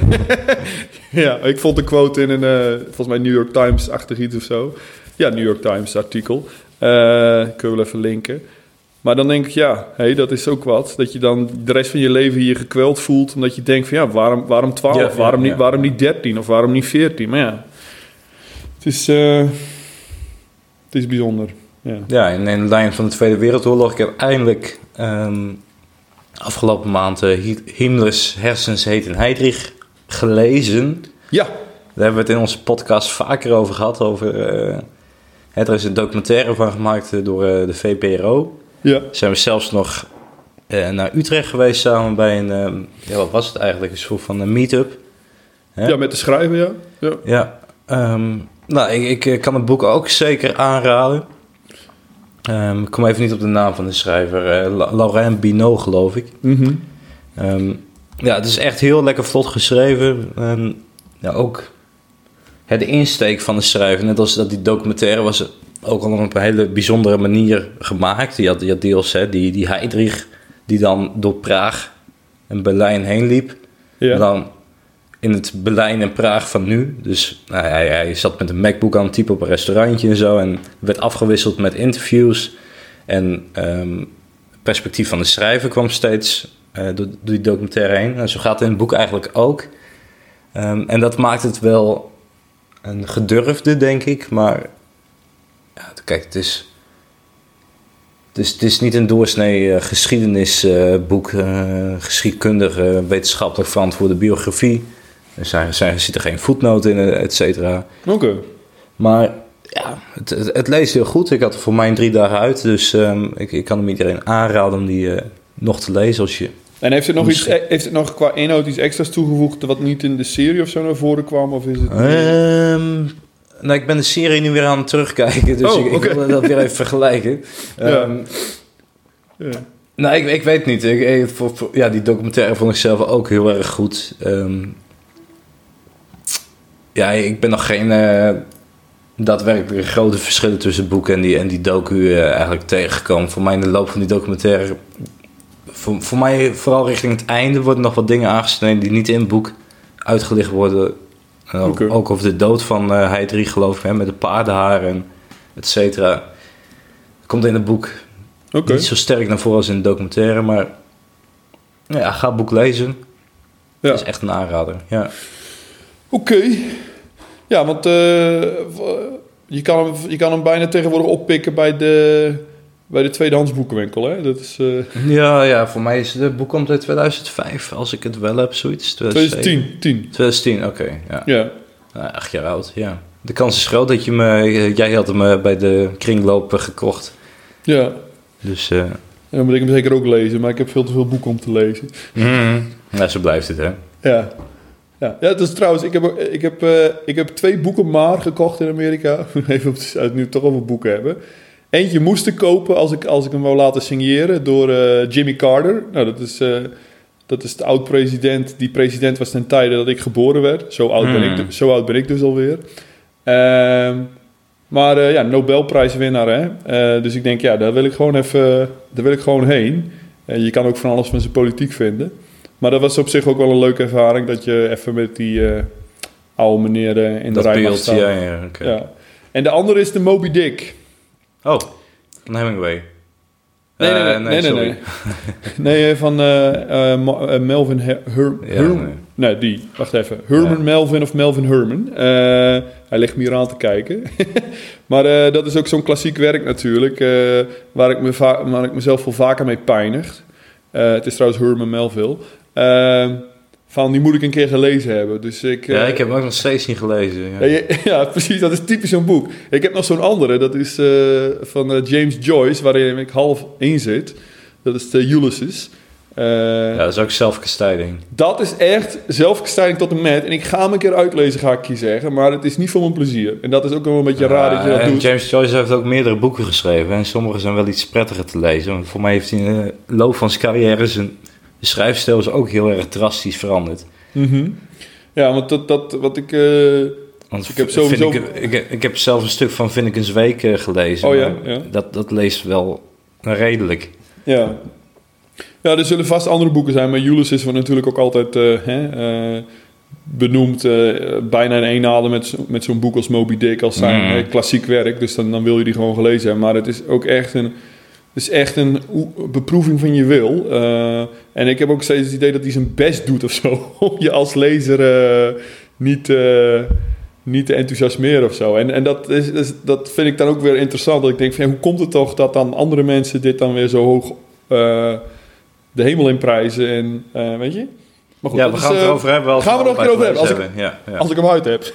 ja, ik vond de quote in een... Uh, volgens mij New York Times-achtig iets of zo. Ja, New York Times artikel... Uh, kunnen we wel even linken. Maar dan denk ik, ja, hey, dat is ook wat. Dat je dan de rest van je leven je gekweld voelt. Omdat je denkt van, ja, waarom, waarom twaalf? Ja, ja, waarom, niet, ja. waarom niet dertien? Of waarom niet veertien? Maar ja, het is, uh, het is bijzonder. Ja, ja in, in de lijn van de Tweede Wereldoorlog. Ik heb eindelijk um, afgelopen maand uh, Himmlers Hersens heten Heydrich gelezen. Ja. Daar hebben we het in onze podcast vaker over gehad, over... Uh, er is een documentaire van gemaakt door uh, de V P R O. Ja. Zijn we zelfs nog uh, naar Utrecht geweest samen bij een... Um, ja, wat was het eigenlijk? Een soort van een meet-up. Hè? Ja, met de schrijver, ja. Ja, ja um, nou, ik, ik kan het boek ook zeker aanraden. Um, ik kom even niet op de naam van de schrijver. Uh, Laurent Binot, geloof ik. Mm-hmm. Um, ja, het is echt heel lekker vlot geschreven. Um, ja, ook... Het insteek van de schrijver, net als dat die documentaire was ook al op een hele bijzondere manier gemaakt. Die had, die had deels hè, die, die Heydrich die dan door Praag en Berlijn heen liep. Ja. En dan in het Berlijn en Praag van nu. Dus nou, hij, hij zat met een MacBook aan het typen op een restaurantje en zo. En werd afgewisseld met interviews. En um, het perspectief van de schrijver kwam steeds uh, door, door die documentaire heen. En zo gaat het in het boek eigenlijk ook. Um, en dat maakt het wel een gedurfde, denk ik. Maar ja, kijk, het is... Het is, het is niet een doorsnee uh, geschiedenisboek, uh, uh, geschiedkundige, wetenschappelijk verantwoorde biografie. Er zijn, zijn, zit er geen voetnoten in, et cetera. Oké. Okay. Maar ja, het, het, het leest heel goed. Ik had er voor mij drie dagen uit, dus um, ik, ik kan hem iedereen aanraden om die uh, nog te lezen als je... En heeft het nog iets, heeft het nog qua inhoud iets extra's toegevoegd wat niet in de serie of zo naar voren kwam? Of is het... Um, nou, ik ben de serie nu weer aan het terugkijken, dus oh, ik, okay. ik wil dat weer even vergelijken. Ja. Um, ja. Nou, ik, ik weet niet. Ik, ik, voor, voor, ja, die documentaire vond ik zelf ook heel erg goed. Um, ja, ik ben nog geen uh, daadwerkelijk grote verschillen tussen het boek en die, en die docu uh, eigenlijk tegengekomen. Voor mij in de loop van die documentaire... Voor, voor mij, vooral richting het einde, worden nog wat dingen aangesneden die niet in het boek uitgelicht worden. Uh, okay. Ook over de dood van uh, Hij drie, geloof ik, hè, met de paardenhaar en et cetera. Komt in het boek okay. niet zo sterk naar voren als in de documentaire, maar ja, ga het boek lezen. Ja. Dat is echt een aanrader. Ja. Oké. Okay. Ja, want uh, je, kan hem, je kan hem bijna tegenwoordig oppikken bij de... Bij de tweedehands boekenwinkel, hè? Dat is, uh... Ja, ja, voor mij is het boek komt uit tweeduizend vijf, als ik het wel heb, zoiets. tweeduizend tien. tweeduizend tien, oké. Okay, ja. Ja. Nou, acht jaar oud, ja. De kans is groot dat je me... Jij had hem bij de kringloop gekocht. Ja. Dus... Uh... Ja, dan moet ik hem zeker ook lezen, maar ik heb veel te veel boeken om te lezen. Mm-hmm. Ja, zo blijft het, hè? Ja. Ja, ja, dat is trouwens... Ik heb, ik, heb, uh, ik heb twee boeken maar gekocht in Amerika. Even op het nu toch over boeken hebben... Eentje moest ik kopen als ik, als ik hem wou laten signeren door uh, Jimmy Carter. Nou, dat is, uh, dat is de oud-president die president was ten tijde dat ik geboren werd. Zo oud, hmm. ben, ik, zo oud ben ik dus alweer. Uh, maar uh, ja, Nobelprijswinnaar, hè. Uh, dus ik denk, ja, daar wil ik gewoon even daar wil ik gewoon heen. Uh, je kan ook van alles van zijn politiek vinden. Maar dat was op zich ook wel een leuke ervaring, dat je even met die uh, oude meneer uh, in de rij mag staan. Ja, ja, okay. Ja. En de andere is de Moby Dick. Oh, van Hemingway. Nee, nee, nee. Uh, nee, nee, nee, nee. nee, van uh, uh, Melvin Her- Her- ja, Herman. Nee. nee, die. Wacht even. Herman ja. Melvin of Melvin Herman. Uh, hij ligt me hier aan te kijken. maar uh, dat is ook zo'n klassiek werk natuurlijk. Uh, waar, ik me va- waar ik mezelf wel vaker mee pijnig. Uh, het is trouwens Herman Melville. Uh, Van, die moet ik een keer gelezen hebben. Dus ik, ja, uh, ik heb hem ook nog steeds niet gelezen. Ja. Ja, ja, precies. Dat is typisch zo'n boek. Ik heb nog zo'n andere. Dat is uh, van uh, James Joyce, waarin ik half in zit. Dat is de Ulysses. Uh, ja, dat is ook zelfkastijding. Dat is echt zelfkastijding tot en met. En ik ga hem een keer uitlezen, ga ik je zeggen. Maar het is niet voor mijn plezier. En dat is ook wel een beetje ja, raar dat je dat en doet. James Joyce heeft ook meerdere boeken geschreven. En sommige zijn wel iets prettiger te lezen. Want voor mij heeft hij in de loop van zijn carrière zijn... De schrijfstijl is ook heel erg drastisch veranderd. Mm-hmm. Ja, want dat, dat wat ik... Uh, want ik, heb sowieso... ik, ik, ik heb zelf een stuk van Vinnekens Week uh, gelezen. Oh ja, ja. Dat, dat leest wel redelijk. Ja. Ja, er zullen vast andere boeken zijn. Maar Ulysses wordt natuurlijk ook altijd uh, hè, uh, benoemd. Uh, bijna in één adem met, zo, met zo'n boek als Moby Dick. Als zijn mm. uh, klassiek werk. Dus dan, dan wil je die gewoon gelezen hebben. Maar het is ook echt een... Het is echt een beproeving van je wil. Uh, en ik heb ook steeds het idee dat hij zijn best doet of zo. Om je als lezer uh, niet, uh, niet te enthousiasmeren of zo. En, en dat, is, is, dat vind ik dan ook weer interessant. Dat ik denk van, ja, hoe komt het toch dat dan andere mensen dit dan weer zo hoog uh, de hemel in prijzen? En uh, weet je? Maar goed, ja, we gaan is, het erover hebben. Als gaan we nog erover hebben. Als, hebben. Ik, ja, ja. als ik hem uit heb.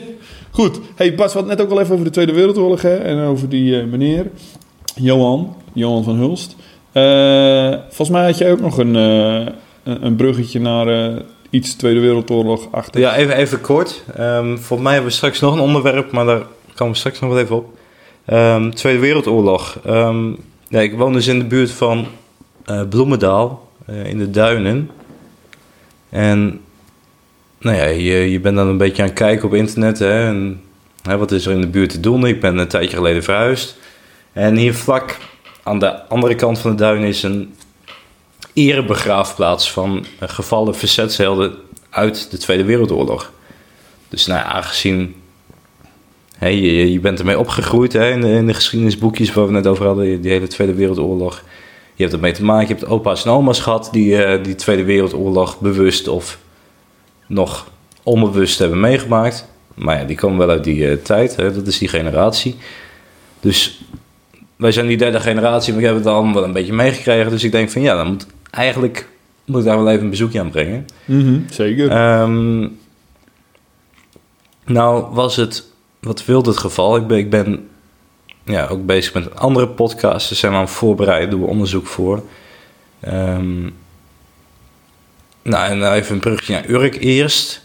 Goed. Hey Bas, we hadden net ook al even over de Tweede Wereldoorlog. Hè, en over die uh, meneer... Johan, Johan van Hulst. Uh, volgens mij had jij ook nog een, uh, een bruggetje naar uh, iets Tweede Wereldoorlog achter. Ja, even, even kort. Um, volgens mij hebben we straks nog een onderwerp, maar daar komen we straks nog wel even op. Um, Tweede Wereldoorlog. Um, ja, ik woon dus in de buurt van uh, Bloemendaal, uh, in de Duinen. En nou ja, je, je bent dan een beetje aan het kijken op internet. Hè, en hè, wat is er in de buurt te doen? Ik ben een tijdje geleden verhuisd. En hier vlak aan de andere kant van de duin is een erebegraafplaats van gevallen verzetshelden uit de Tweede Wereldoorlog. Dus nou, aangezien hey, je, je bent ermee opgegroeid hè, in, de, in de geschiedenisboekjes waar we net over hadden, die hele Tweede Wereldoorlog. je hebt ermee te maken. Je hebt opa's en oma's gehad die uh, die Tweede Wereldoorlog bewust of nog onbewust hebben meegemaakt. Maar ja, die komen wel uit die uh, tijd. Hè? Dat is die generatie. Dus wij zijn die derde generatie, maar we hebben het allemaal wel een beetje meegekregen. Dus ik denk van ja, dan moet eigenlijk moet ik daar wel even een bezoekje aan brengen. Mm-hmm, zeker. Um, nou was het, wat wilde het geval? Ik ben, ik ben ja, ook bezig met een andere podcast. Daar zijn we aan het voorbereiden, doen we onderzoek voor. Um, nou, en even een bruggetje naar Urk eerst.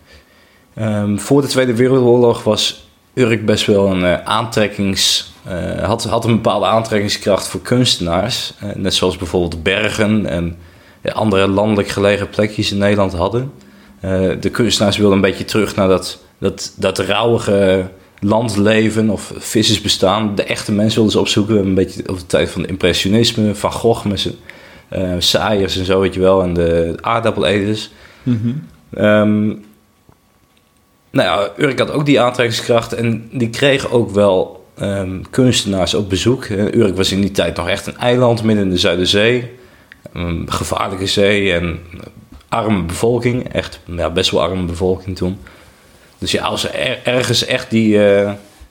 Um, voor de Tweede Wereldoorlog was Urk best wel een uh, aantrekkings... Uh, had, had een bepaalde aantrekkingskracht voor kunstenaars. Uh, net zoals bijvoorbeeld Bergen en ja, andere landelijk gelegen plekjes in Nederland hadden. Uh, de kunstenaars wilden een beetje terug naar dat, dat, dat rauwige landleven of vissersbestaan. De echte mensen wilden ze opzoeken. Een beetje over de tijd van het impressionisme, Van Gogh met zijn uh, saaiers en zo, weet je wel. En de aardappeleters. Mm-hmm. Um, nou ja, Urk had ook die aantrekkingskracht en die kregen ook wel um, kunstenaars op bezoek. Uh, Urk was in die tijd nog echt een eiland midden in de Zuiderzee. Een gevaarlijke zee en arme bevolking. Echt ja, best wel arme bevolking toen. Dus ja, als er er, ergens echt die uh,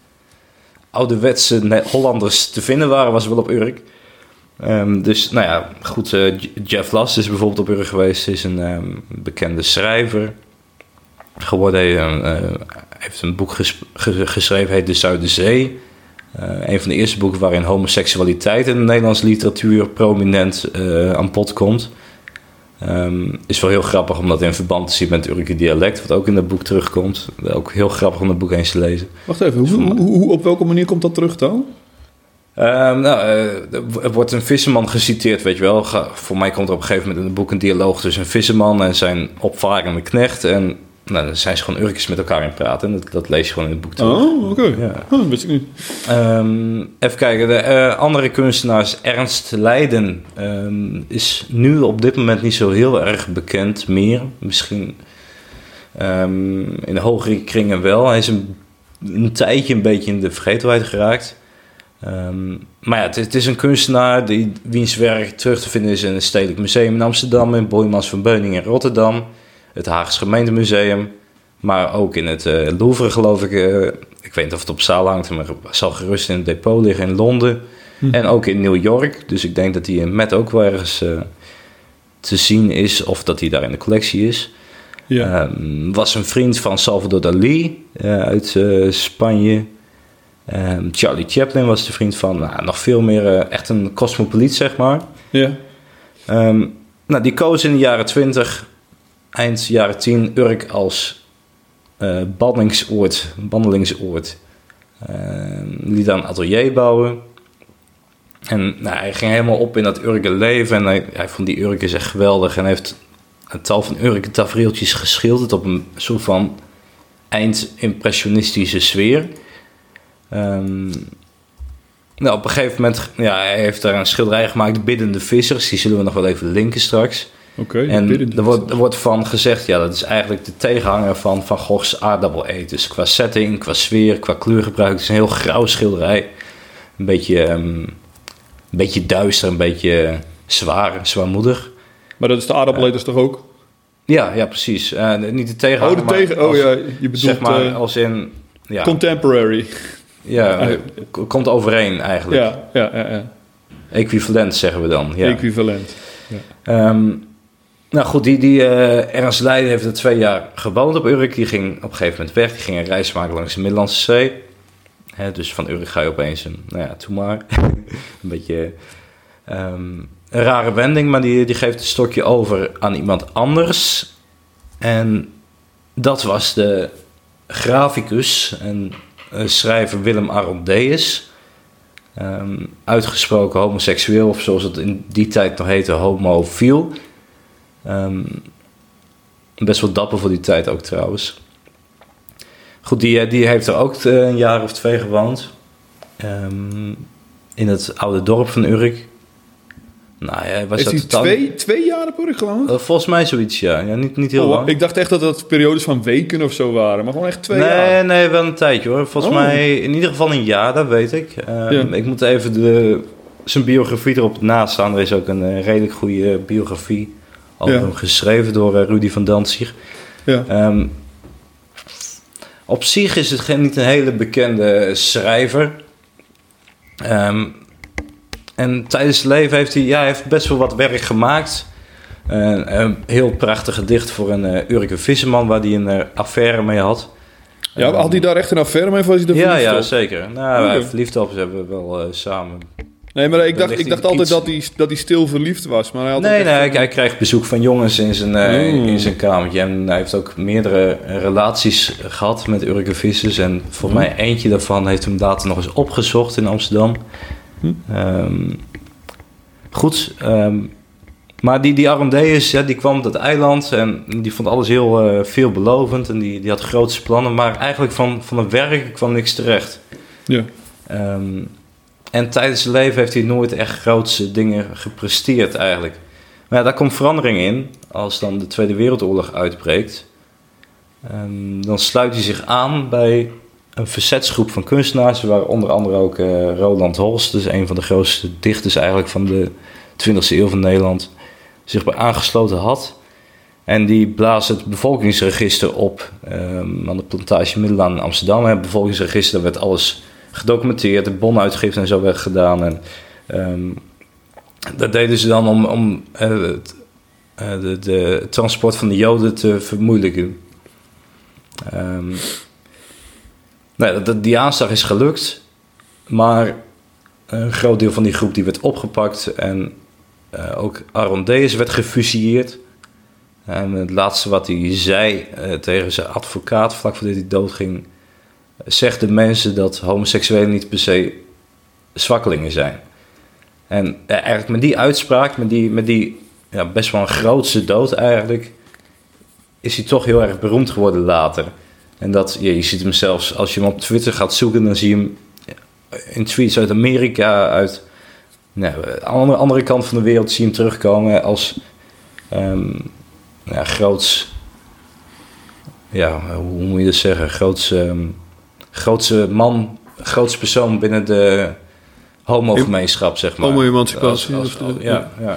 ouderwetse Hollanders te vinden waren, was het wel op Urk. Um, dus nou ja, goed. Uh, Jeff Last is bijvoorbeeld op Urk geweest. Is een um, bekende schrijver geworden. Hij uh, heeft een boek ges- geschreven, heet De Zuiderzee. Uh, een van de eerste boeken waarin homoseksualiteit in de Nederlandse literatuur prominent uh, aan bod komt. Um, is wel heel grappig om dat in verband te zien met het Urker dialect, wat ook in dat boek terugkomt. Ook heel grappig om dat boek eens te lezen. Wacht even, hoe, hoe, hoe, op welke manier komt dat terug dan? Um, nou, uh, er wordt een visserman geciteerd, weet je wel. Ga, voor mij komt er op een gegeven moment in het boek een dialoog tussen een visserman en zijn opvarende knecht. En nou, dan zijn ze gewoon Urkers met elkaar in het praten. En dat, dat lees je gewoon in het boek terug. Oh, oké. Okay. Ja. Oh, dat wist ik niet. Um, even kijken. De uh, andere kunstenaars, Ernst Leiden, um, is nu op dit moment niet zo heel erg bekend meer. Misschien um, in de hogere kringen wel. Hij is een, een tijdje een beetje in de vergetelheid geraakt. Um, maar ja, het, het is een kunstenaar die, wiens werk terug te vinden is in het Stedelijk Museum in Amsterdam, in Boijmans van Beuningen in Rotterdam, het Haags Gemeentemuseum, maar ook in het uh, Louvre, geloof ik. Uh, ik weet niet of het op zaal hangt, maar het zal gerust in het depot liggen in Londen. Hm. En ook in New York. Dus ik denk dat hij in Met ook wel ergens uh, te zien is, of dat hij daar in de collectie is. Ja. Um, was een vriend van Salvador Dalí uh, uit uh, Spanje. Um, Charlie Chaplin was de vriend van, nou, nog veel meer, uh, echt een cosmopoliet, zeg maar. Ja. Um, nou, die koos in de jaren twintig, eind jaren tien, Urk als uh, bandingsoord, bandelingsoord. Uh, liet daar een atelier bouwen. En nou, hij ging helemaal op in dat Urker leven. En hij, hij vond die Urkers echt geweldig. En heeft een tal van Urker tafereeltjes geschilderd op een soort van eind-impressionistische sfeer. Um, nou, op een gegeven moment, ja, hij heeft daar een schilderij gemaakt, De Biddende Vissers. Die zullen we nog wel even linken straks. Oké. Okay, en er wordt, er wordt van gezegd, ja, dat is eigenlijk de tegenhanger van Van Gogh's Aardappeleters. Qua setting, qua sfeer, qua kleurgebruik. Het is een heel grauw schilderij. Een beetje, um, een beetje duister, een beetje zwaar, zwaarmoedig. Maar dat is de Aardappeleters uh, toch ook? Ja, ja, precies. Uh, niet de tegenhanger, oh, de tegen, maar als, oh ja, je bedoelt zeg maar uh, als in... Ja, contemporary. Ja, uh, komt overeen eigenlijk. Ja, ja, ja, ja. Equivalent zeggen we dan. Ja. Equivalent. Ja. Um, nou goed, die, die uh, Ernst Leiden heeft er twee jaar gewoond op Urk. Die ging op een gegeven moment weg. Die ging een reis maken langs de Middellandse Zee. He, dus van Urk ga je opeens een, nou ja, toen maar. een beetje um, een rare wending, maar die, die geeft het stokje over aan iemand anders. En dat was de graficus en uh, schrijver Willem Arondeus. Um, uitgesproken homoseksueel, of zoals het in die tijd nog heette, homofiel. Um, best wel dapper voor die tijd ook trouwens. Goed, die, die heeft er ook een jaar of twee gewoond. Um, in het oude dorp van Urk. Nou, ja, was Is dat hij totaal... twee, twee jaar op Urk gewoond? Uh, volgens mij zoiets, ja. ja niet, niet heel oh, lang. Ik dacht echt dat dat periodes van weken of zo waren. Maar gewoon echt twee nee, jaar. Nee, wel een tijdje hoor. Volgens oh. mij in ieder geval een jaar, dat weet ik. Uh, ja. Ik moet even de zijn biografie erop naast staan. Er is ook een uh, redelijk goede biografie over Ja. hem geschreven door uh, Rudy van Dantzig. Ja. Um, op zich is het geen, niet een hele bekende schrijver. Um, en tijdens zijn leven heeft hij, ja, hij heeft best wel wat werk gemaakt. Uh, een heel prachtig gedicht voor een uh, Urke Visserman, waar hij een uh, affaire mee had. Ja, had hij daar echt een affaire mee of was hij er Ja, verliefd ja, op? zeker. Nou, Oké. hij verliefd op, ze hebben wel uh, samen. Nee, maar ik dacht, ligt ik dacht hij altijd iets- dat hij, dat hij stil verliefd was. Maar hij had Nee, ook echt nee, een- hij, hij krijgt bezoek van jongens in zijn, uh, Mm. in zijn kamertje. En hij heeft ook meerdere relaties gehad met Urke Vissers. En volgens mij eentje daarvan heeft hem later nog eens opgezocht in Amsterdam. Hm. Um, goed, um, maar die, die Arondeus, ja, die kwam op dat eiland en die vond alles heel uh, veelbelovend. En die, die had grootse plannen, maar eigenlijk van, van het werk kwam niks terecht. Ja. Um, en tijdens zijn leven heeft hij nooit echt grootse dingen gepresteerd eigenlijk. Maar ja, daar komt verandering in. Als dan de Tweede Wereldoorlog uitbreekt, um, dan sluit hij zich aan bij een verzetsgroep van kunstenaars, waar onder andere ook uh, Roland Holst, dus een van de grootste dichters eigenlijk van de twintigste eeuw van Nederland, zich bij aangesloten had. En die blaast het bevolkingsregister op um, aan de plantage Middelaan in Amsterdam. Het bevolkingsregister, daar werd alles gedocumenteerd, de bonuitgifte en zo werd gedaan. En um, dat deden ze dan om, om uh, het, uh, de, de het transport van de Joden te vermoeilijken. Um, nou, dat, die aanslag is gelukt, maar een groot deel van die groep die werd opgepakt en uh, ook Arondeus werd gefusilleerd. En het laatste wat hij zei uh, tegen zijn advocaat vlak voordat hij doodging, zegt de mensen dat homoseksuelen niet per se zwakkelingen zijn. En uh, eigenlijk met die uitspraak, met die, met die ja, best wel een grootse dood eigenlijk, is hij toch heel erg beroemd geworden later. En dat, ja, je ziet hem zelfs, als je hem op Twitter gaat zoeken, dan zie je hem in tweets uit Amerika, uit nou, aan de andere kant van de wereld zie je hem terugkomen als um, ja, groots, ja, hoe moet je dat zeggen, groots, um, grootste man, grootste persoon binnen de homo-gemeenschap, zeg maar. Homo-emancipatie. Als- als- of de- ja, ja.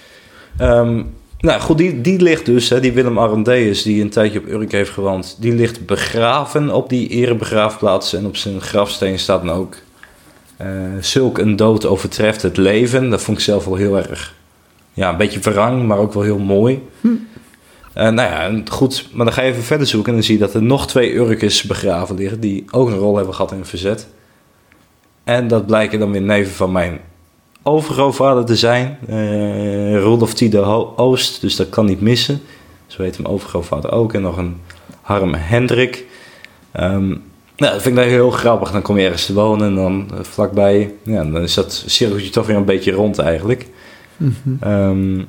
Um, nou goed, die, die ligt dus, hè, die Willem Arondeus, die een tijdje op Urk heeft gewoond, die ligt begraven op die erebegraafplaats. En op zijn grafsteen staat dan ook uh, zulk een dood overtreft het leven. Dat vond ik zelf wel heel erg, ja, een beetje verrang, maar ook wel heel mooi. Hm. Uh, nou ja, goed, maar dan ga je even verder zoeken en dan zie je dat er nog twee Urkers begraven liggen, die ook een rol hebben gehad in het verzet. En dat blijken dan weer neven van mijn overgrootvader te zijn, uh, Rudolf Tide Ho- Oost, dus dat kan niet missen. Zo heet hem overgrootvader ook. En nog een Harm Hendrik. Um, nou, dat vind ik dan heel grappig. Dan kom je ergens te wonen en dan uh, vlakbij, ja, dan is dat cirkeltje toch weer een beetje rond eigenlijk. Mhm. Um,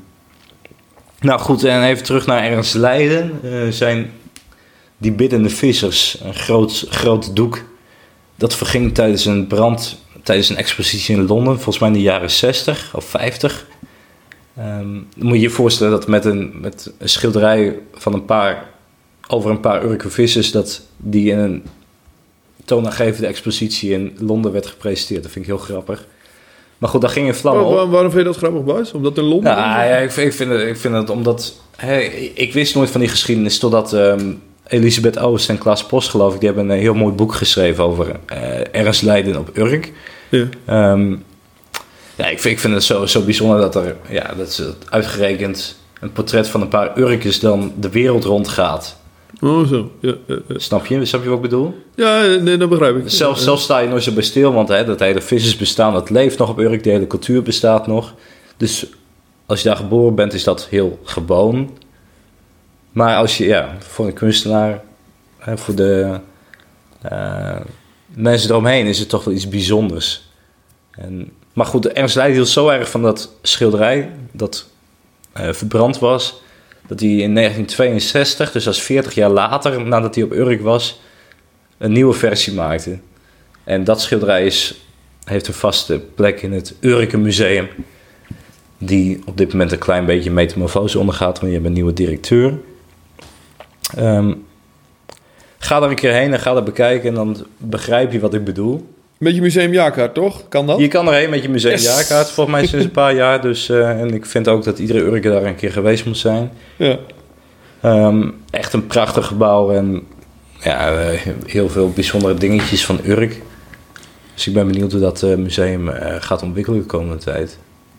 nou goed, en even terug naar Ernst Leiden. Uh, zijn Die Biddende Vissers, een groot, groot doek, dat verging tijdens een brand, tijdens een expositie in Londen, volgens mij in de jaren zestig of vijftig. Um, dan moet je je voorstellen dat met een, met een schilderij van een paar, over een paar Urke vissers, dat die in een toonaangevende expositie in Londen werd gepresenteerd. Dat vind ik heel grappig. Maar goed, daar ging in vlammen Waar- op. waar- waarom vind je dat grappig, Bas? Omdat in Londen... Ja, ja, ik, ik, vind het, ik vind het omdat... Hey, ik wist nooit van die geschiedenis totdat um, Elisabeth Oost en Klaas Post, geloof ik, die hebben een heel mooi boek geschreven over uh, Ernst Leiden op Urk. Ja. Um, ja, ik vind, ik vind het zo, zo bijzonder dat er, ja, dat ze uitgerekend een portret van een paar Urkers dan de wereld rondgaat. Oh, zo. Ja, ja, ja. Snap je? Snap je wat ik bedoel? Ja, nee, dat begrijp ik. Zelf, zelf sta je nooit zo bij stil, want hè, dat hele vissersbestaan, dat leeft nog op Urk, de hele cultuur bestaat nog. Dus als je daar geboren bent, is dat heel gewoon. Maar als je, ja, voor een kunstenaar, hè, voor de uh, mensen eromheen, is het toch wel iets bijzonders. En, maar goed, Ernst Leiden hield zo erg van dat schilderij, dat uh, verbrand was, dat hij in negentien tweeënzestig, dus dat is veertig jaar later, nadat hij op Urk was, een nieuwe versie maakte. En dat schilderij is, heeft een vaste plek in het Urke Museum, die op dit moment een klein beetje metamorfose ondergaat, want je hebt een nieuwe directeur. Um, ga daar een keer heen en ga dat bekijken en dan begrijp je wat ik bedoel. Met je museumjaarkaart, toch? Kan dat? Je kan erheen met je museumjaarkaart, Yes. volgens mij sinds een paar jaar. Dus, uh, en ik vind ook dat iedere Urker daar een keer geweest moet zijn. Ja. Um, echt een prachtig gebouw en ja, uh, heel veel bijzondere dingetjes van Urk. Dus ik ben benieuwd hoe dat uh, museum uh, gaat ontwikkelen de komende tijd.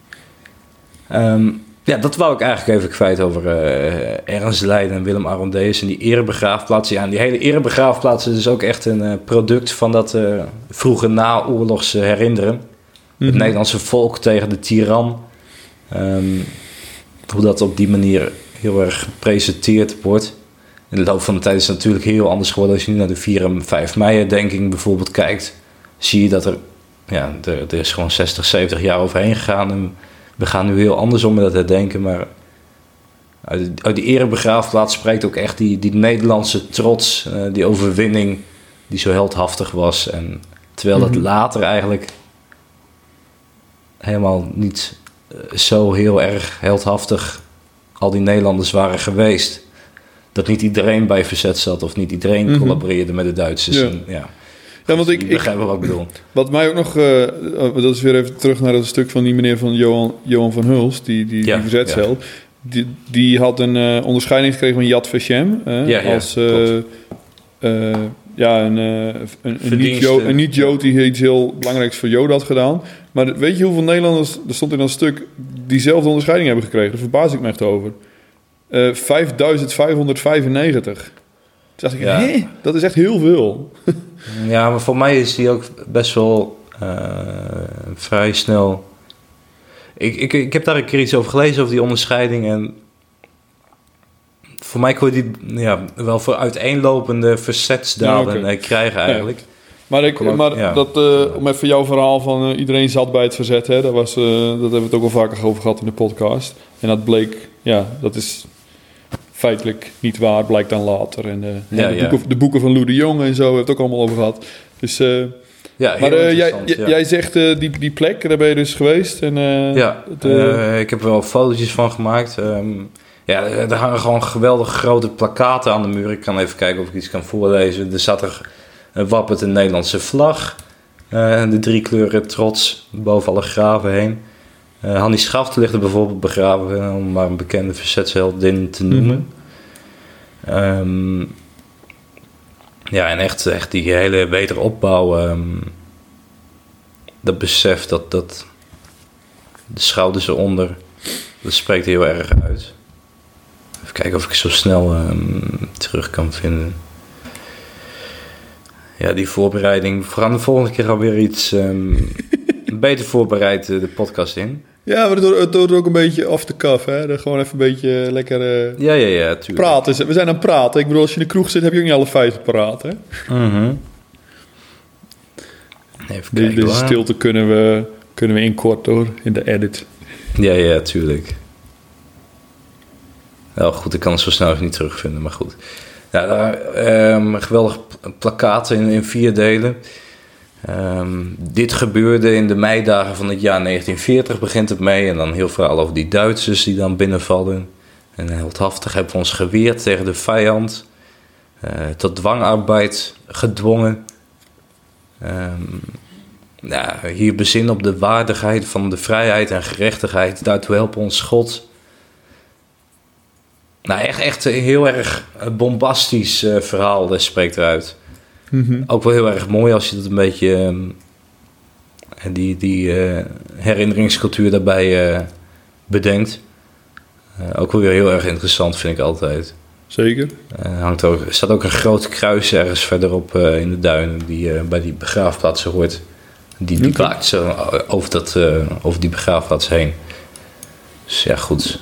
Um, ja, dat wou ik eigenlijk even kwijt over uh, Ernst Leiden en Willem Arondeus en die erebegraafplaats. Ja, en die hele erebegraafplaats is dus ook echt een uh, product van dat uh, vroege naoorlogse herinneren. Mm-hmm. Het Nederlandse volk tegen de tiran. Um, hoe dat op die manier heel erg gepresenteerd wordt. In de loop van de tijd is het natuurlijk heel anders geworden. Als je nu naar de vier en vijf mei-herdenking bijvoorbeeld kijkt, zie je dat er, ja, er, er is gewoon zestig, zeventig jaar overheen gegaan. En we gaan nu heel anders om met dat herdenken. Maar uit, uit die erebegraafplaats spreekt ook echt die, die Nederlandse trots, uh, die overwinning die zo heldhaftig was. En terwijl dat mm-hmm. later eigenlijk helemaal niet uh, zo heel erg heldhaftig al die Nederlanders waren geweest. Dat niet iedereen bij verzet zat of niet iedereen mm-hmm. collaboreerde met de Duitsers. Ja, en, ja. ja want ik, ik begrijp wel wat ik bedoel. Wat mij ook nog, uh, dat is weer even terug naar dat stuk van die meneer van Johan, Johan van Hulst, die, die, ja, die verzetsheld. Ja. Die, die had een uh, onderscheiding gekregen van Yad Vashem. Uh, ja, ja, als uh, uh, ja, een, uh, een, een niet-Jood, een niet-Jood die iets heel belangrijks voor Joden had gedaan. Maar weet je hoeveel Nederlanders, er stond in dat stuk, diezelfde onderscheiding hebben gekregen? Daar verbaas ik me echt over. Uh, vijfduizend vijfhonderdvijfennegentig. Toen dacht ik, ja. hé, dat is echt heel veel. Ja, maar voor mij is die ook best wel uh, vrij snel. Ik, ik, ik heb daar een keer iets over gelezen, over die onderscheiding. En voor mij kon je die ja, wel voor uiteenlopende verzetsdaden ja, okay. krijgen eigenlijk. Ja. Maar, ik, ook, maar ja. dat, uh, om even jouw verhaal van uh, iedereen zat bij het verzet, hè, dat, was, uh, dat hebben we het ook al vaker over gehad in de podcast. En dat bleek, ja, dat is feitelijk niet waar, blijkt dan later. En, uh, ja, en de, ja. boeken, de boeken van Lou de Jong en zo, hebben we het ook allemaal over gehad. Dus, uh, ja, maar uh, jij, ja. jij zegt uh, die, die plek, daar ben je dus geweest. En, uh, ja, het, uh, uh, ik heb er wel fotootjes van gemaakt. Um, ja, er hangen gewoon geweldig grote plakkaten aan de muur. Ik kan even kijken of ik iets kan voorlezen. Er zat er uh, wappert een Nederlandse vlag. Uh, de drie kleuren trots boven alle graven heen. Uh, Hannie Schaft ligt er bijvoorbeeld begraven, om maar een bekende verzetsheldin te noemen. Mm-hmm. Um, ja, en echt, echt die hele wederopbouw, um, dat besef, dat, dat de schouders eronder, dat spreekt heel erg uit. Even kijken of ik zo snel um, terug kan vinden. Ja, die voorbereiding. We gaan de volgende keer alweer iets um, beter voorbereid uh, de podcast in. Ja, maar het doet ook een beetje off the cuff, hè? Dan gewoon even een beetje lekker uh, ja, ja, ja, tuurlijk. praten. We zijn aan het praten. Ik bedoel, als je in de kroeg zit, heb je ook niet alle feiten paraat, hè? Mm-hmm. Even kijken, Deze stilte kunnen we, kunnen we inkorten, hoor, in de edit. Ja, ja, tuurlijk. Wel goed, ik kan het zo snel niet terugvinden, maar goed. Ja, daar, um, geweldig plakkaten in, in vier delen. Um, dit gebeurde in de meidagen van het jaar negentien veertig, begint het mee. En dan heel verhaal over die Duitsers die dan binnenvallen. En heldhaftig hebben we ons geweerd tegen de vijand. Uh, tot dwangarbeid gedwongen. Um, ja, hier bezin op de waardigheid van de vrijheid en gerechtigheid. Daartoe helpen ons God. Nou, echt, echt een heel erg bombastisch uh, verhaal, dat spreekt eruit. Mm-hmm. Ook wel heel erg mooi als je dat een beetje um, die, die uh, herinneringscultuur daarbij uh, bedenkt. Uh, ook wel weer heel erg interessant, vind ik altijd. Zeker. Uh, hangt ook, er staat ook een groot kruis ergens verderop uh, in de duinen die uh, bij die begraafplaatsen hoort. Die, die okay. plaatst zo over, dat, uh, over die begraafplaats heen. Dus ja, goed.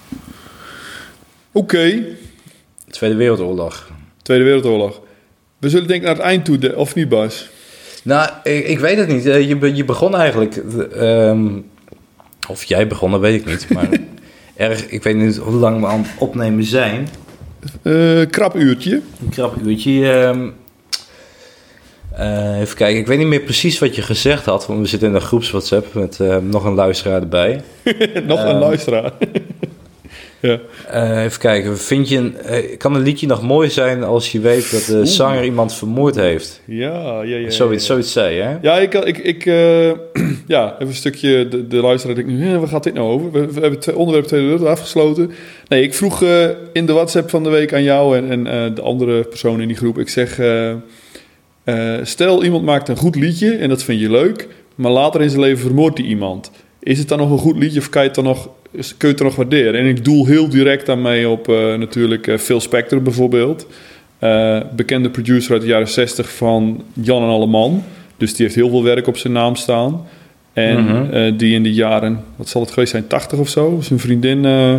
Oké. Okay. Tweede Wereldoorlog. Tweede Wereldoorlog. We zullen denken naar het eind toe, de, of niet, Bas? Nou, ik, ik weet het niet. Je, je begon eigenlijk... Um, of jij begon, dat weet ik niet. Maar erg, ik weet niet hoe lang we aan het opnemen zijn. Uh, krap uurtje. Een krap uurtje. Um, uh, even kijken, ik weet niet meer precies wat je gezegd had. Want we zitten in een groeps WhatsApp met uh, nog een luisteraar erbij. nog um, een luisteraar. Ja. Uh, even kijken, vind je een, uh, kan een liedje nog mooi zijn als je weet dat de Oeh. zanger iemand vermoord heeft? Ja, ja, ja. Zoiets, ja. zoiets zei, hè? Ja, ik, ik, ik uh, ja, even een stukje, de, de luisteraar denkt nu, waar gaat dit nou over? We, we hebben het onderwerp twee uur afgesloten. Nee, ik vroeg uh, in de WhatsApp van de week aan jou en, en uh, de andere personen in die groep, ik zeg, uh, uh, stel iemand maakt een goed liedje en dat vind je leuk, maar later in zijn leven vermoordt hij iemand. Is het dan nog een goed liedje of kan je het dan nog, kun je het dan nog waarderen? En ik doel heel direct daarmee op uh, natuurlijk uh, Phil Spector bijvoorbeeld. Uh, bekende producer uit de jaren zestig van Jan en Alleman. Dus die heeft heel veel werk op zijn naam staan. En mm-hmm. uh, die in de jaren, wat zal het geweest zijn, tachtig of zo, zijn vriendin uh,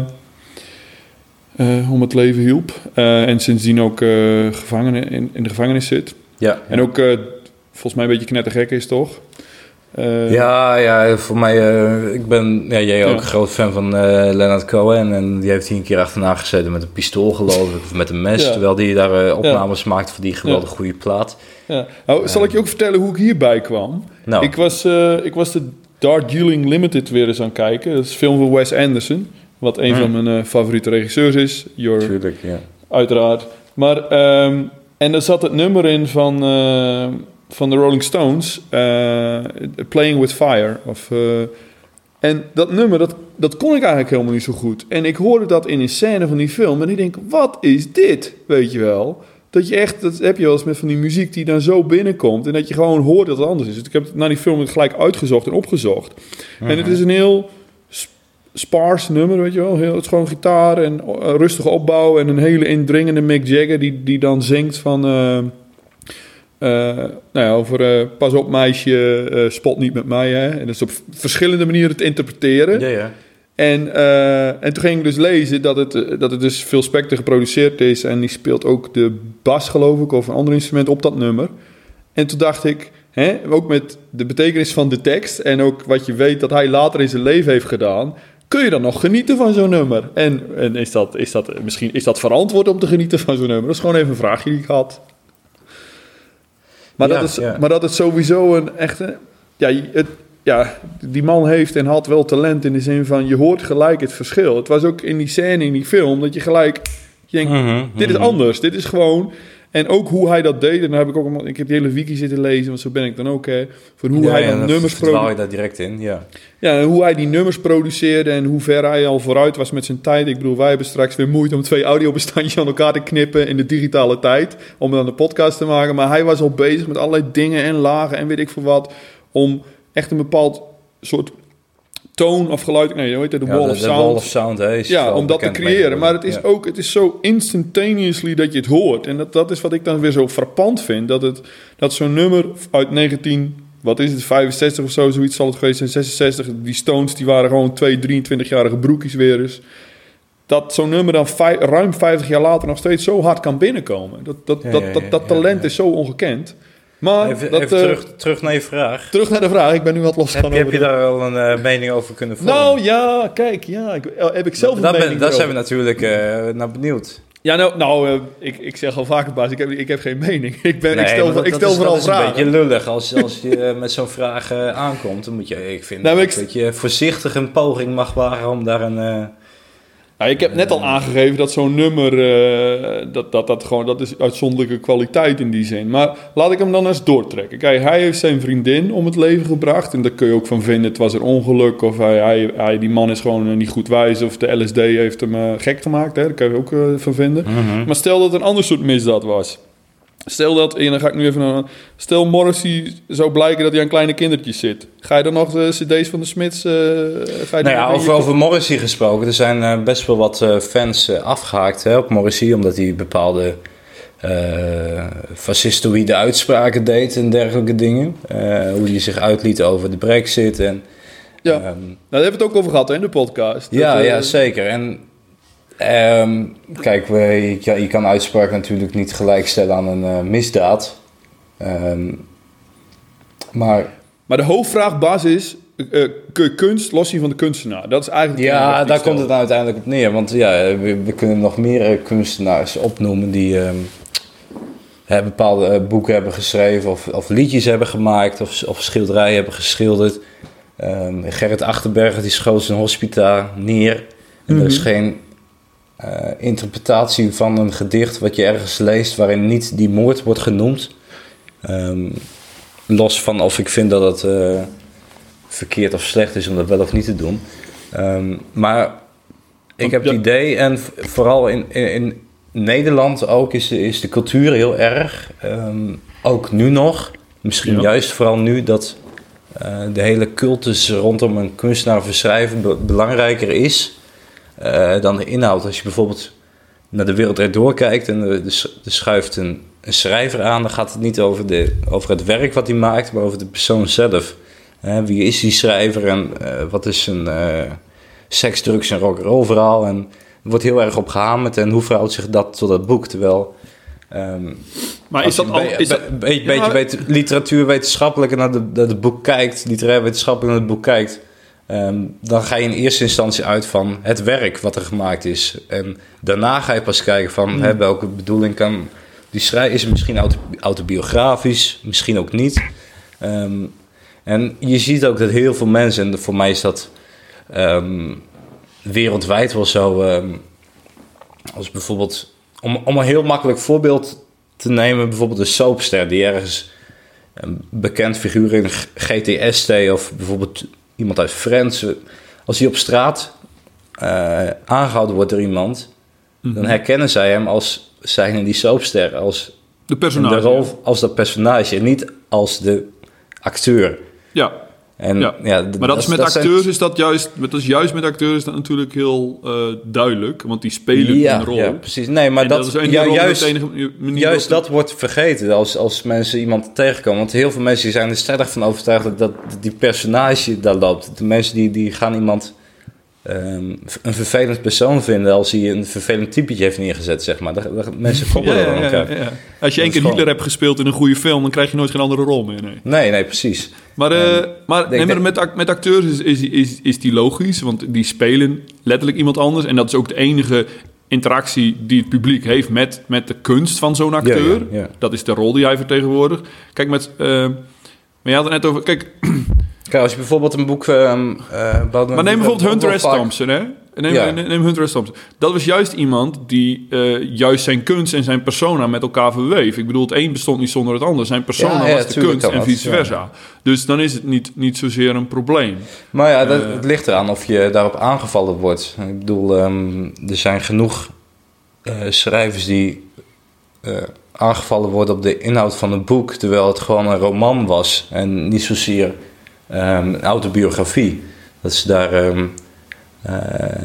uh, om het leven hielp. Uh, en sindsdien ook uh, gevangenen in, in de gevangenis zit. Ja, ja. En ook uh, volgens mij een beetje knettergek is, toch? Uh, ja, ja, voor mij, uh, ik ben, ja, jij ook ja. een groot fan van uh, Leonard Cohen en die heeft hier een keer achterna gezeten met een pistool geloof ik, of met een mes, ja. terwijl die daar uh, opnames ja. maakt voor die geweldig ja. goede plaat. Ja. Nou, zal ik je ook vertellen hoe ik hierbij kwam? Nou. Ik, was, uh, ik was de Darjeeling Limited weer eens aan het kijken, dat is een film van Wes Anderson, wat een hmm. van mijn uh, favoriete regisseurs is. Your, Tuurlijk, ja. Uiteraard. Maar, um, en er zat het nummer in van... Uh, van de Rolling Stones, uh, Playing With Fire. Of, uh, en dat nummer, dat, dat kon ik eigenlijk helemaal niet zo goed. En ik hoorde dat in een scène van die film en ik denk, wat is dit? Weet je wel? Dat je echt, dat heb je wel eens met van die muziek die dan zo binnenkomt en dat je gewoon hoort dat het anders is. Dus ik heb het na die film gelijk uitgezocht en opgezocht. Uh-huh. En het is een heel sparse nummer, weet je wel. Heel, het is gewoon gitaar en uh, rustige opbauw en een hele indringende Mick Jagger die, die dan zingt van... Uh, Uh, nou ja, over uh, pas op meisje, uh, spot niet met mij. Hè? En dat is op verschillende manieren te interpreteren. Ja, ja. En, uh, en toen ging ik dus lezen dat het, uh, dat het dus Phil Spector geproduceerd is. En die speelt ook de bas, geloof ik, of een ander instrument op dat nummer. En toen dacht ik, hè, ook met de betekenis van de tekst en ook wat je weet dat hij later in zijn leven heeft gedaan, kun je dan nog genieten van zo'n nummer? En, en is, dat, is dat misschien is dat verantwoord om te genieten van zo'n nummer? Dat is gewoon even een vraagje die ik had. Maar, ja, dat is, ja. maar dat is sowieso een echte... Ja, het, ja, die man heeft en had wel talent in de zin van... je hoort gelijk het verschil. Het was ook in die scène, in die film... dat je gelijk... Je denkt, mm-hmm, dit is anders. Dit is gewoon... En ook hoe hij dat deed... en dan heb ik ook... Ik heb die hele wiki zitten lezen... want zo ben ik dan ook... Hè, van hoe ja, hij ja, dan nummers... produ- je daar direct in, ja. Ja, en hoe hij die nummers produceerde... en hoe ver hij al vooruit was met zijn tijd. Ik bedoel, wij hebben straks weer moeite... om twee audiobestandjes aan elkaar te knippen... in de digitale tijd... om dan de podcast te maken. Maar hij was al bezig met allerlei dingen en lagen... en weet ik veel wat... om echt een bepaald soort... toon of geluid, nee, hoe heet het? De ja, wall de, of de sound. Wall of sound, hè, is ja, om dat te creëren. Maar het is ja. ook, het is zo instantaneously dat je het hoort. En dat, dat is wat ik dan weer zo frappant vind. Dat, het, dat zo'n nummer uit negentien, wat is het, vijfenzestig of zo, zoiets zal het geweest zijn, zesenzestig. Die Stones, die waren gewoon twee, drieëntwintigjarige broekjes weer eens. Dat zo'n nummer dan vijf, ruim vijftig jaar later nog steeds zo hard kan binnenkomen. Dat, dat, ja, dat, ja, ja, dat, dat talent ja, ja. is zo ongekend. Maar even dat, even uh, terug, terug naar je vraag. Terug naar de vraag. Ik ben nu wat losgegaan. Heb, heb je daar al een uh, mening over kunnen vormen? Nou ja, kijk, ja, ik, heb ik zelf een dat mening ben, Daar zijn we natuurlijk uh, naar benieuwd. Ja, nou, nou uh, ik, ik zeg al vaker, baas, ik heb, ik heb geen mening. Ik, ben, nee, ik stel, dat, ik stel dat vooral is, vragen. Dat is een beetje lullig als, als je uh, met zo'n vraag uh, aankomt. Dan moet je, ik vind nou, ik, dat je voorzichtig een poging mag wagen om daar een... Uh, Nou, ik heb net al aangegeven dat zo'n nummer, uh, dat, dat, dat, gewoon, dat is uitzonderlijke kwaliteit in die zin. Maar laat ik hem dan eens doortrekken. Kijk, hij heeft zijn vriendin om het leven gebracht. En daar kun je ook van vinden, het was er ongeluk. Of hij, hij, hij, die man is gewoon uh, niet goed wijs. Of de L S D heeft hem uh, gek gemaakt. Hè? Daar kun je ook uh, van vinden. Mm-hmm. Maar stel dat het een ander soort misdaad was. Stel dat, en dan ga ik nu even naar... Stel Morrissey zou blijken dat hij aan kleine kindertjes zit. Ga je dan nog de cd's van de Smiths... Uh, ga je nou ja, over, over Morrissey gesproken. Er zijn uh, best wel wat uh, fans uh, afgehaakt hè, op Morrissey... omdat hij bepaalde uh, fascistoïde uitspraken deed en dergelijke dingen. Uh, hoe hij zich uitliet over de Brexit. En, ja, um, nou, daar hebben we het ook over gehad hè, in de podcast. Ja, dat, uh, ja zeker. En... Um, kijk, we, je, je kan uitspraak natuurlijk niet gelijkstellen aan een uh, misdaad. Um, maar... maar de hoofdvraag, Bas, is... Uh, kun je kunst los zien van de kunstenaar? Dat is eigenlijk... Ja, daar komt het nou uiteindelijk op neer. Want ja, we, we kunnen nog meer uh, kunstenaars opnoemen... die um, uh, bepaalde uh, boeken hebben geschreven... Of, of liedjes hebben gemaakt... of, of schilderijen hebben geschilderd. Um, Gerrit Achterberg die schoot zijn hospita neer... En mm-hmm. er is geen uh, interpretatie van een gedicht wat je ergens leest waarin niet die moord wordt genoemd. Um, los van of ik vind dat het uh, verkeerd of slecht is om dat wel of niet te doen. Um, maar ik heb het idee, en vooral in, in, in Nederland ook is de, is de cultuur heel erg, um, ook nu nog, misschien ja. juist vooral nu, dat uh, de hele cultus rondom een kunstenaar of een schrijver be- belangrijker is uh, dan de inhoud. Als je bijvoorbeeld naar de wereld erdoor kijkt en er schuift een, een schrijver aan, dan gaat het niet over, de, over het werk wat hij maakt, maar over de persoon zelf. Uh, wie is die schrijver en uh, wat is zijn uh, seks, drugs en rock'n'roll verhaal? En er wordt heel erg op gehamerd en hoe verhoudt zich dat tot dat boek? Terwijl, um, maar is dat al... Is dat, een be- beetje ja, beetje literatuurwetenschappelijk naar, de, naar het boek kijkt, literair wetenschappelijk naar het boek kijkt, um, dan ga je in eerste instantie uit van het werk wat er gemaakt is. En daarna ga je pas kijken van hmm. hè, welke bedoeling kan die schrijven. Is het misschien auto, autobiografisch, misschien ook niet. Um, en je ziet ook dat heel veel mensen, en voor mij is dat um, wereldwijd wel zo, um, als bijvoorbeeld, om, om een heel makkelijk voorbeeld te nemen, bijvoorbeeld een soapster die ergens een bekend figuur in G T S T of bijvoorbeeld iemand uit Friends, als hij op straat uh, aangehouden wordt door iemand, mm-hmm. dan herkennen zij hem als zijn die soapster, als de personage, de rol, als dat personage en niet als de acteur. Ja. En, ja. ja d- maar dat, dat is met dat acteurs zijn... is dat juist, dat is juist met acteurs is dat natuurlijk heel uh, duidelijk, want die spelen ja, een rol. Ja, precies. Nee, maar dat, dat is ja, juist, enige juist dat wordt vergeten als, als mensen iemand tegenkomen. Want heel veel mensen zijn er sterk van overtuigd dat, dat die personage daar loopt. De mensen die, die gaan iemand um, een vervelend persoon vinden als hij een vervelend typetje heeft neergezet, zeg maar. Dat, dat, mensen koppelen ja, aan elkaar. Ja, ja, ja. Als je één keer Hitler gewoon... hebt gespeeld in een goede film, dan krijg je nooit geen andere rol meer. Nee, nee, nee precies. Maar, uh, um, maar, nee, maar met, met acteurs is, is, is, is die logisch, want die spelen letterlijk iemand anders. En dat is ook de enige interactie die het publiek heeft met, met de kunst van zo'n acteur. Ja, ja, ja. Dat is de rol die hij vertegenwoordigt. Kijk, met... Uh, maar je had het net over... Kijk, Kijk, als je bijvoorbeeld een boek... Uh, uh, maar neem bijvoorbeeld Hunter S. Thompson, hè? Neem, ja. neem Hunter S. Thompson. Dat was juist iemand die uh, juist zijn kunst en zijn persona met elkaar verweef. Ik bedoel, het een bestond niet zonder het ander. Zijn persona ja, ja, was de kunst en vice versa. Ja. Dus dan is het niet, niet zozeer een probleem. Maar ja, dat, uh, het ligt eraan of je daarop aangevallen wordt. Ik bedoel, um, er zijn genoeg uh, schrijvers die uh, aangevallen worden op de inhoud van een boek, terwijl het gewoon een roman was en niet zozeer um, een autobiografie. Dat ze daar... Um, Uh,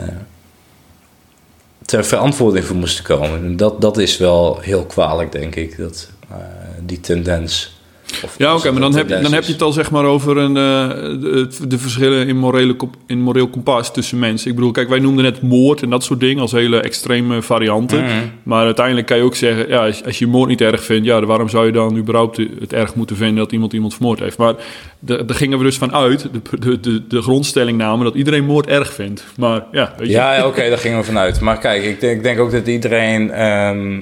ter verantwoording voor moesten komen. En dat, dat is wel heel kwalijk, denk ik, dat, uh, die tendens. Of ja, oké, okay, maar dan heb, dan heb je het al zeg maar over een, uh, de, de verschillen in, morele, in moreel kompas tussen mensen. Ik bedoel, kijk, wij noemden net moord en dat soort dingen als hele extreme varianten. Mm-hmm. Maar uiteindelijk kan je ook zeggen, ja, als, als je moord niet erg vindt, ja, waarom zou je dan überhaupt het erg moeten vinden dat iemand iemand vermoord heeft? Maar daar gingen we dus van uit, de, de, de, de grondstelling namen, dat iedereen moord erg vindt. Maar ja, weet je. Ja, oké, okay, daar gingen we vanuit. Maar kijk, ik denk, ik denk ook dat iedereen... Um...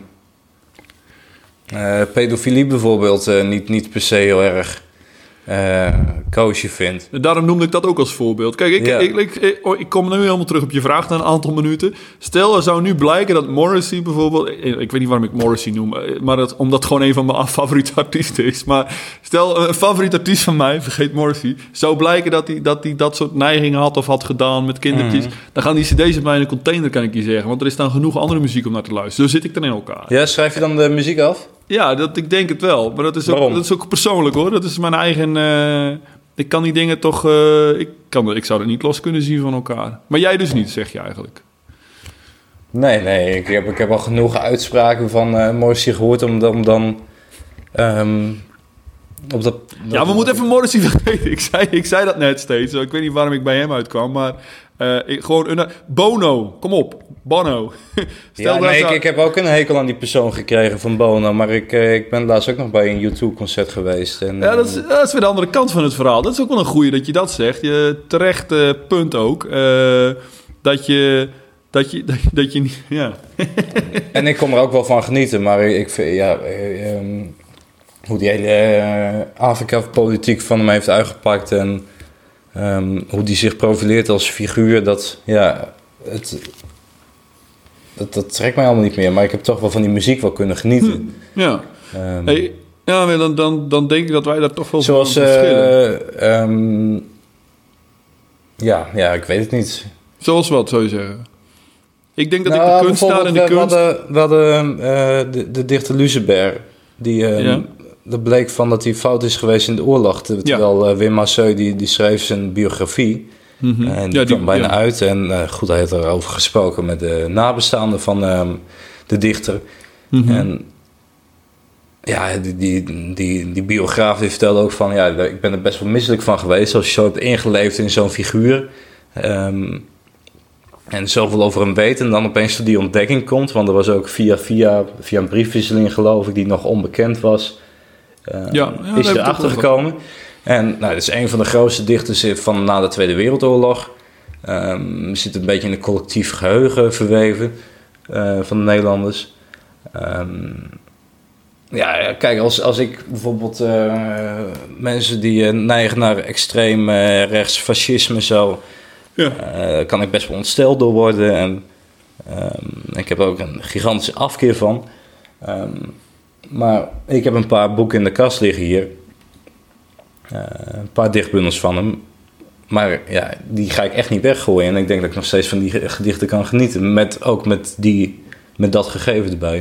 Uh, pedofilie bijvoorbeeld uh, niet, niet per se heel erg uh, koosje vindt. Daarom noemde ik dat ook als voorbeeld. Kijk, ik, ja. ik, ik, ik, ik kom nu helemaal terug op je vraag na een aantal minuten. Stel, er zou nu blijken dat Morrissey bijvoorbeeld... Ik weet niet waarom ik Morrissey noem, maar dat, omdat het gewoon een van mijn favoriete artiesten is. Maar stel, een favoriet artiest van mij, vergeet Morrissey... zou blijken dat hij dat, dat soort neigingen had of had gedaan met kindertjes... Mm-hmm. Dan gaan die cd's op mij in een container, kan ik je zeggen. Want er is dan genoeg andere muziek om naar te luisteren. Zo zit ik dan in elkaar. Ja, schrijf je dan de muziek af? Ja, dat, ik denk het wel. Maar dat is, ook, dat is ook persoonlijk, hoor. Dat is mijn eigen... Uh, ik kan die dingen toch... Uh, ik, kan, ik zou het niet los kunnen zien van elkaar. Maar jij dus niet, zeg je eigenlijk. Nee, nee. Ik heb, ik heb al genoeg uitspraken van uh, Morrissey gehoord om, om dan... Um, op dat, dat, ja, we moeten even Morrissey vergeten. Ik zei, ik zei dat net steeds. Ik weet niet waarom ik bij hem uitkwam, maar... Uh, ik, gewoon een... Bono, kom op. Bono. Stel ja, nee, ik, ik heb ook een hekel aan die persoon gekregen van Bono. Maar ik, uh, ik ben laatst ook nog bij een U twee concert geweest. En, ja, dat is, dat is weer de andere kant van het verhaal. Dat is ook wel een goeie dat je dat zegt. Je terecht uh, punt ook. Uh, dat je... Dat je, dat, dat je niet... Ja. En ik kom er ook wel van genieten. Maar ik vind... Ja, um, hoe die hele uh, Afrika-politiek van hem heeft uitgepakt... en Um, hoe die zich profileert als figuur, dat ja, het, dat, dat trekt mij allemaal niet meer. Maar ik heb toch wel van die muziek wel kunnen genieten. Hm, ja. Um, hey, ja, maar dan, dan, dan denk ik dat wij daar toch wel zoals, van verschillen. Uh, um, ja, ja, ik weet het niet. Zoals wat, zou je zeggen? Ik denk dat nou, ik de kunstenaar en de we, kunst... We hadden, we hadden uh, de, de dichter Lucebert. Die, uh, ja. Dat bleek van dat hij fout is geweest in de oorlog. Terwijl ja. uh, Wim Masseu, die, die schreef zijn biografie. Mm-hmm. En die, ja, die kwam bijna ja. uit. En uh, goed, hij heeft erover gesproken met de nabestaanden van uh, de dichter. Mm-hmm. En ja, die, die, die, die biograaf die vertelde ook van... ja, ik ben er best wel misselijk van geweest... als je zo hebt ingeleefd in zo'n figuur... Um, en zoveel over hem weet... en dan opeens tot die ontdekking komt... want er was ook via, via, via een briefwisseling, geloof ik... die nog onbekend was... Uh, ja, ja, is erachter gekomen. En nou, dat is een van de grootste dichters van na de Tweede Wereldoorlog. Um, zit een beetje in een collectief geheugen verweven... Uh, van de Nederlanders... Um, Ja, kijk, als, als ik bijvoorbeeld uh, mensen die uh, neigen naar extreem uh, rechts fascisme zo, ja. uh, kan ik best wel ontsteld door worden. En um, ik heb er ook een gigantische afkeer van. Um, maar ik heb een paar boeken in de kast liggen hier. Uh, een paar dichtbundels van hem. Maar ja, die ga ik echt niet weggooien. En ik denk dat ik nog steeds van die gedichten kan genieten. Met, ook met, die, met dat gegeven erbij.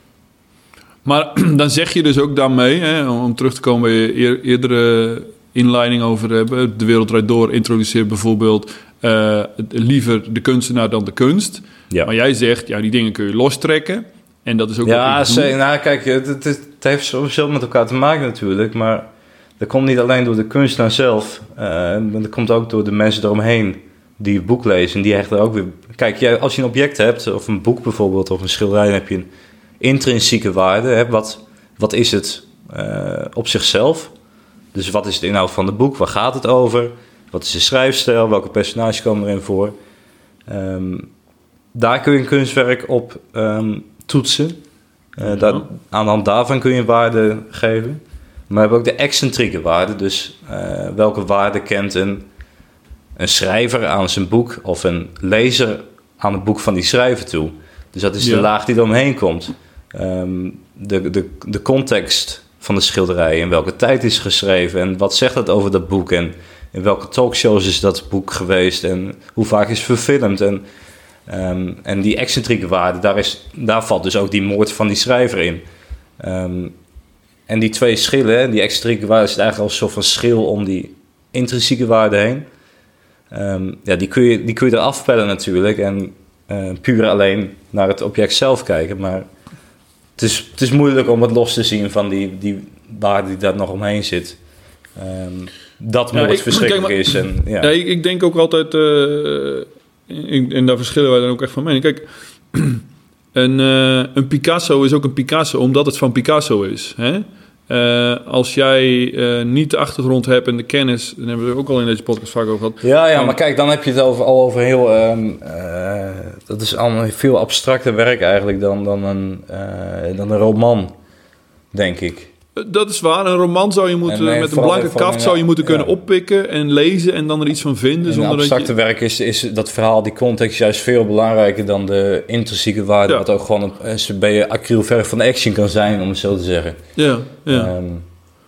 Maar dan zeg je dus ook daarmee, hè, om terug te komen bij je eer, eerdere inleiding over hebben... De Wereld Draait Door introduceert bijvoorbeeld uh, liever de kunstenaar dan de kunst. Ja. Maar jij zegt, ja, die dingen kun je lostrekken. En dat is ook... Ja, ze, nou kijk, het, het, het heeft sowieso met elkaar te maken natuurlijk. Maar dat komt niet alleen door de kunstenaar zelf. Uh, dat komt ook door de mensen eromheen die het boek lezen. En die hechten er ook weer... Kijk, jij, als je een object hebt, of een boek bijvoorbeeld, of een schilderij... dan heb je een intrinsieke waarde. Hè? Wat, wat is het uh, op zichzelf? Dus wat is de inhoud van het boek? Waar gaat het over? Wat is de schrijfstijl? Welke personages komen erin voor? Um, daar kun je een kunstwerk op um, toetsen. Uh, ja. daar, aan de hand daarvan kun je een waarde geven. Maar we hebben ook de excentrieke waarde. Dus uh, welke waarde kent een, een schrijver aan zijn boek... of een lezer aan het boek van die schrijver toe? Dus dat is de ja. laag die er omheen komt. Um, de, de, de context van de schilderij, in welke tijd is geschreven en wat zegt dat over dat boek en in welke talkshows is dat boek geweest en hoe vaak is het verfilmd en, um, en die excentrieke waarde, daar, is, daar valt dus ook die moord van die schrijver in. Um, en die twee schillen, die excentrieke waarde is eigenlijk als een soort van schil om die intrinsieke waarde heen. Um, ja, die kun je, die kun je eraf pellen natuurlijk en uh, puur alleen naar het object zelf kijken, maar Het is, het is moeilijk om het los te zien van die, die waarde die daar nog omheen zit. Um, dat moord ja, ik, verschrikkelijk kijk, maar, is. En, ja. Ja, ik, ik denk ook altijd... Uh, en daar verschillen wij dan ook echt van mening. Kijk, een, uh, een Picasso is ook een Picasso omdat het van Picasso is. Hè? Uh, als jij uh, niet de achtergrond hebt en de kennis... dan hebben we het ook al in deze podcast vaak over gehad. Ja, ja, maar kijk, dan heb je het over, al over heel... Um, uh, dat is allemaal veel abstracter werk eigenlijk dan, dan, een, uh, dan een roman, denk ik. Dat is waar. Een roman zou je moeten, nee, met een blanke kaft zou je moeten ja. kunnen oppikken en lezen en dan er iets van vinden. In abstracte je... werk is, is dat verhaal, die context juist veel belangrijker dan de intrinsieke waarde. Ja. Wat ook gewoon een, een beetje acrylverf van action kan zijn, om het zo te zeggen. Ja, ja. Um,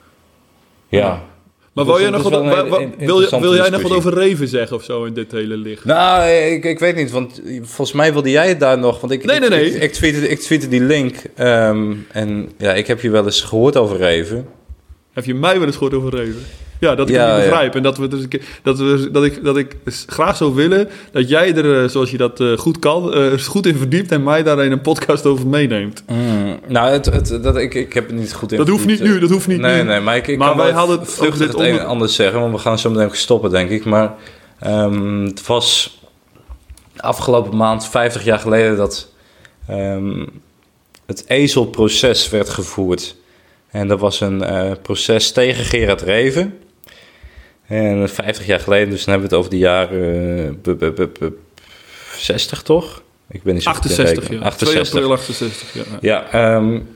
ja. Maar wil, jij nog wat, wa, wa, wil, je, wil jij nog wat over Reven zeggen of zo in dit hele licht? Nou, ik, ik weet niet, want volgens mij wilde jij het daar nog. Want ik, nee, nee, nee. Ik, ik, ik, tweette, ik tweette die link um, en ja, ik heb je wel eens gehoord over Reven. Heb je mij wel eens gehoord over Reven? Ja, dat ik ja, het niet begrijp. Ja. En dat, we dus, dat, we, dat, ik, dat ik graag zou willen dat jij er, zoals je dat uh, goed kan, uh, goed in verdiept en mij daar in een podcast over meeneemt. Mm, nou, het, het, dat, ik, ik heb het niet goed in Dat hoeft niet nu, dat hoeft niet nee, nu. Nee, maar ik, ik maar kan wij hadden het vluchtig het onder... een en ander zeggen, want we gaan zo meteen stoppen, denk ik. Maar um, het was afgelopen maand, vijftig jaar geleden, dat um, het ezelproces werd gevoerd. En dat was een uh, proces tegen Gerard Reven. En vijftig jaar geleden, dus dan hebben we het over de jaren uh, zestig, toch? Ik ben niet zo achtenzestig, ja. achtenzestig. twee april achtenzestig, ja. Ja, um,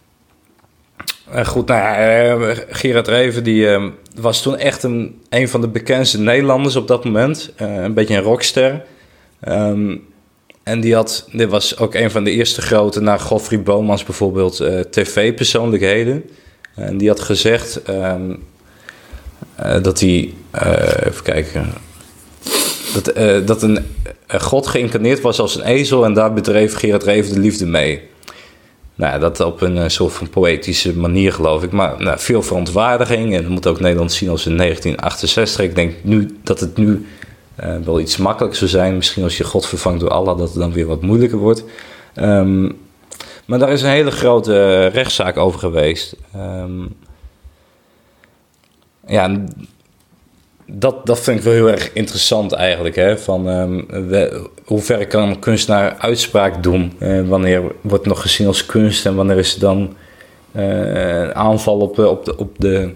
uh, goed, nou ja, uh, Gerard Reven, die uh, was toen echt een, een van de bekendste Nederlanders op dat moment. Uh, een beetje een rockster. Um, en die had, dit was ook een van de eerste grote, na Godfried Bomans bijvoorbeeld, uh, tv-persoonlijkheden. En die had gezegd um, uh, dat hij, uh, even kijken, dat, uh, dat een uh, God geïncarneerd was als een ezel en daar bedreef Gerard Reven de liefde mee. Nou ja, dat op een uh, soort van poëtische manier, geloof ik. Maar nou, veel verontwaardiging. En dat moet ook Nederland zien als in negentien achtenzestig. Ik denk nu dat het nu uh, wel iets makkelijker zou zijn. Misschien als je God vervangt door Allah, dat het dan weer wat moeilijker wordt. Um, maar daar is een hele grote uh, rechtszaak over geweest. Um, ja, dat, dat vind ik wel heel erg interessant eigenlijk. Hè? Van, um, we, hoe ver kan een kunstenaar uitspraak doen? Uh, wanneer wordt het nog gezien als kunst? En wanneer is het dan uh, een aanval op, op, de, op, de,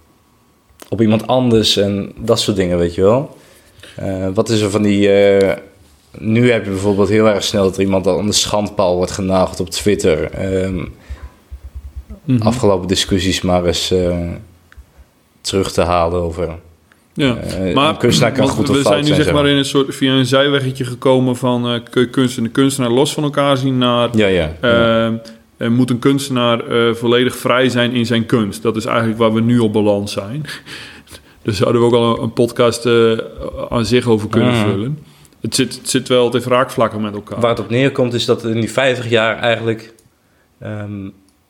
op iemand anders? En dat soort dingen, weet je wel. Uh, wat is er van die... Uh, nu heb je bijvoorbeeld heel erg snel dat er iemand aan de schandpaal wordt genageld op Twitter. Um, mm-hmm. Afgelopen discussies maar eens uh, terug te halen over... Ja, uh, maar kunstenaar kan goed of we zijn nu zijn, zeg maar in een soort via een zijweggetje gekomen van uh, kun je kunst en de kunstenaar los van elkaar zien naar ja, ja, ja. Uh, uh, moet een kunstenaar uh, volledig vrij zijn in zijn kunst. Dat is eigenlijk waar we nu op balans zijn. Dus zouden we ook al een, een podcast uh, aan zich over kunnen uh-huh. vullen. Het zit, het zit wel tegen raakvlakken met elkaar. Waar het op neerkomt is dat in die vijftig jaar eigenlijk um,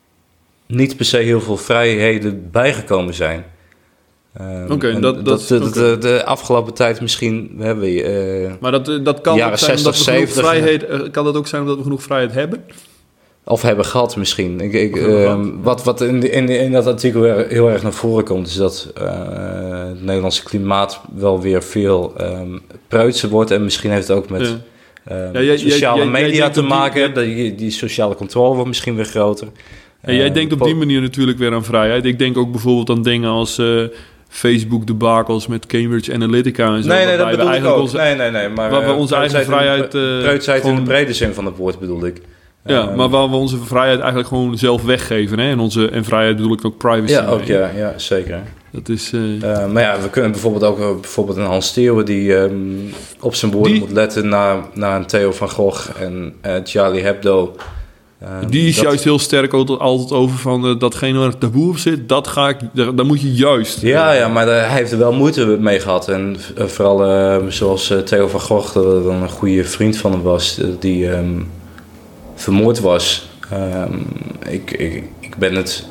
niet per se heel veel vrijheden bijgekomen zijn. Um, Oké, okay, dat, dat, dat de, okay. de, de afgelopen tijd misschien hebben we. Uh, maar dat, dat kan jaren ook zijn zestig, omdat we genoeg zeventig, vrijheid. Kan dat ook zijn omdat we genoeg vrijheid hebben? Of hebben gehad misschien. Ik, ik, um, wat wat in, in, in dat artikel heel erg naar voren komt, is dat uh, het Nederlandse klimaat wel weer veel um, preutser wordt. En misschien heeft het ook met ja. um, ja, jij, sociale jij, media jij te maken. Die, die, die sociale controle wordt misschien weer groter. En jij uh, denkt op po- die manier natuurlijk weer aan vrijheid. Ik denk ook bijvoorbeeld aan dingen als uh, Facebook debakels met Cambridge Analytica en zo. Nee, nee, dat bedoel ik ook. Onze, nee, nee, nee. Maar, waar we onze eigen vrijheid... Uh, preutsheid gewoon, in de brede zin van het woord bedoel ik. Ja, uh, maar waar we onze vrijheid eigenlijk gewoon zelf weggeven. Hè? En onze en vrijheid bedoel ik ook privacy. Ja, ook, ja, ja, zeker. Dat is... Uh, uh, maar ja, we kunnen bijvoorbeeld ook uh, bijvoorbeeld een Hans Steeuwen die um, op zijn woorden die, moet letten naar, naar een Theo van Gogh en uh, Charlie Hebdo. Uh, die is dat, juist heel sterk altijd, altijd over van uh, datgene waar het taboe op zit, dat ga ik, daar, daar moet je juist... Ja, uh, ja, maar daar, hij heeft er wel moeite mee gehad. En uh, vooral uh, zoals uh, Theo van Gogh, dat dan een goede vriend van hem was, uh, die um, vermoord was. Um, ik, ik, ik ben het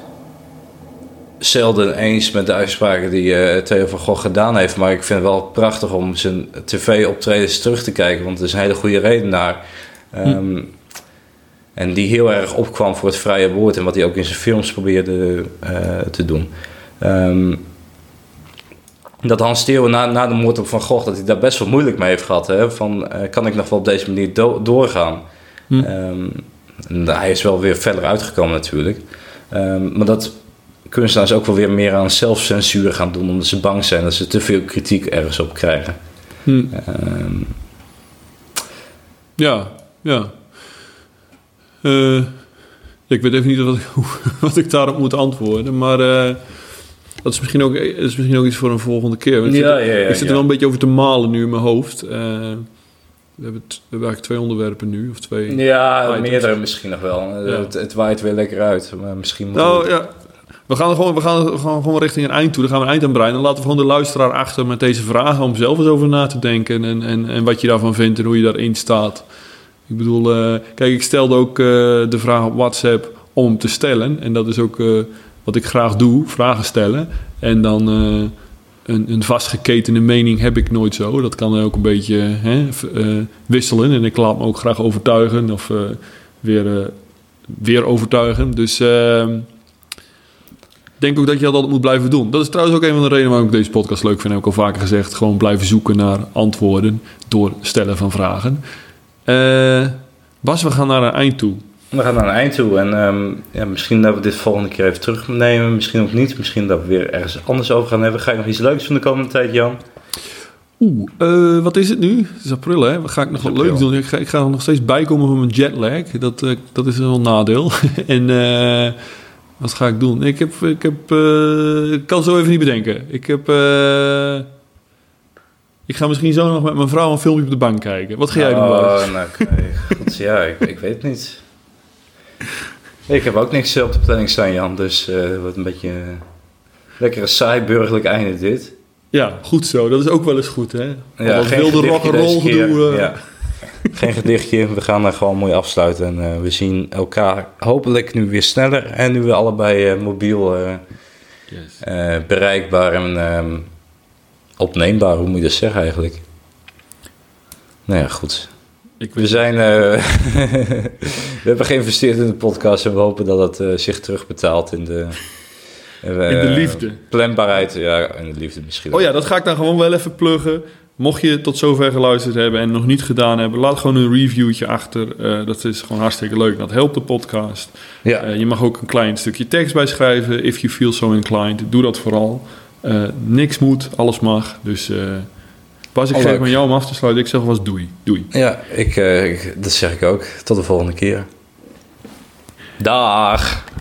zelden eens met de uitspraken die uh, Theo van Gogh gedaan heeft, maar ik vind het wel prachtig om zijn tv-optredens terug te kijken, want het is een hele goede reden naar. Um, hm. En die heel erg opkwam voor het vrije woord en wat hij ook in zijn films probeerde uh, te doen. Um, dat Hans Steeuwen na, na de moord op Van Gogh, dat hij daar best wel moeilijk mee heeft gehad. Hè? Van, uh, kan ik nog wel op deze manier do- doorgaan? Hm. Um, en hij is wel weer verder uitgekomen natuurlijk. Um, maar dat kunstenaars ook wel weer meer aan zelfcensuur gaan doen, omdat ze bang zijn dat ze te veel kritiek ergens op krijgen. Hm. Um, ja, ja. Uh, ik weet even niet wat ik, wat ik daarop moet antwoorden, maar uh, dat is misschien ook, dat is misschien ook iets voor een volgende keer. Ik, ja, zit, ja, ja, ik zit ja. er wel een beetje over te malen nu in mijn hoofd. Uh, we, hebben t, we hebben eigenlijk twee onderwerpen nu, of twee. Ja, items. Meerdere misschien nog wel. Ja. Het, het waait weer lekker uit, maar misschien moet nou, het... ja. We gaan, gewoon, we gaan gewoon, gewoon richting een eind toe. Dan gaan we een eind aan breien. Dan laten we gewoon de luisteraar achter met deze vragen om zelf eens over na te denken en, en, en wat je daarvan vindt en hoe je daarin staat. Ik bedoel, uh, kijk, ik stelde ook uh, de vraag op WhatsApp om hem te stellen. En dat is ook uh, wat ik graag doe, vragen stellen. En dan uh, een, een vastgeketende mening heb ik nooit zo. Dat kan ook een beetje hè, uh, wisselen. En ik laat me ook graag overtuigen of uh, weer, uh, weer overtuigen. Dus uh, ik denk ook dat je dat altijd moet blijven doen. Dat is trouwens ook een van de redenen waarom ik deze podcast leuk vind. Heb ik al vaker gezegd. Gewoon blijven zoeken naar antwoorden door stellen van vragen. Uh, Bas, we gaan naar een eind toe. We gaan naar een eind toe. En um, ja, misschien dat we dit volgende keer even terugnemen. Misschien ook niet. Misschien dat we weer ergens anders over gaan hebben. Ga je nog iets leuks van de komende tijd, Jan? Oeh, uh, wat is het nu? Het is april, hè? Wat ga ik nog wat leuks doen? Ik ga, ik ga er nog steeds bijkomen van mijn jetlag. Dat, uh, dat is wel een nadeel. en uh, wat ga ik doen? Ik heb... Ik, heb, uh, ik kan het zo even niet bedenken. Ik heb... Uh, Ik ga misschien zo nog met mijn vrouw een filmpje op de bank kijken. Wat ga jij doen, Bart? Oh, nou, okay. Goed, ja, ik, ik weet het niet. Ik heb ook niks op de planning staan, Jan. Dus uh, het wordt een beetje uh, lekker een saai burgerlijk einde dit. Ja, goed zo. Dat is ook wel eens goed, hè? Ja, dat wilde rock'n'roll gedoe. Uh... Ja. Geen gedichtje. We gaan er gewoon mooi afsluiten. En uh, we zien elkaar hopelijk nu weer sneller. En nu we allebei uh, mobiel uh, yes. uh, bereikbaar en uh, opneembaar. Hoe moet je dat zeggen eigenlijk? Nou ja, goed. Ik we zijn... Uh, we hebben geïnvesteerd in de podcast. En we hopen dat het uh, zich terugbetaalt in de... Uh, in de liefde. Planbaarheid, ja, in de liefde misschien. Oh ja, dat ga ik dan gewoon wel even pluggen. Mocht je tot zover geluisterd hebben en nog niet gedaan hebben, laat gewoon een reviewtje achter. Uh, dat is gewoon hartstikke leuk. Dat helpt de podcast. Ja. Uh, je mag ook een klein stukje tekst bijschrijven. If you feel so inclined, doe dat vooral. Uh, niks moet, alles mag. Dus uh, Bas, ik geef aan jou om af te sluiten. Ik zeg alvast doei. Doei. Ja, ik, uh, ik, dat zeg ik ook. Tot de volgende keer. Dag.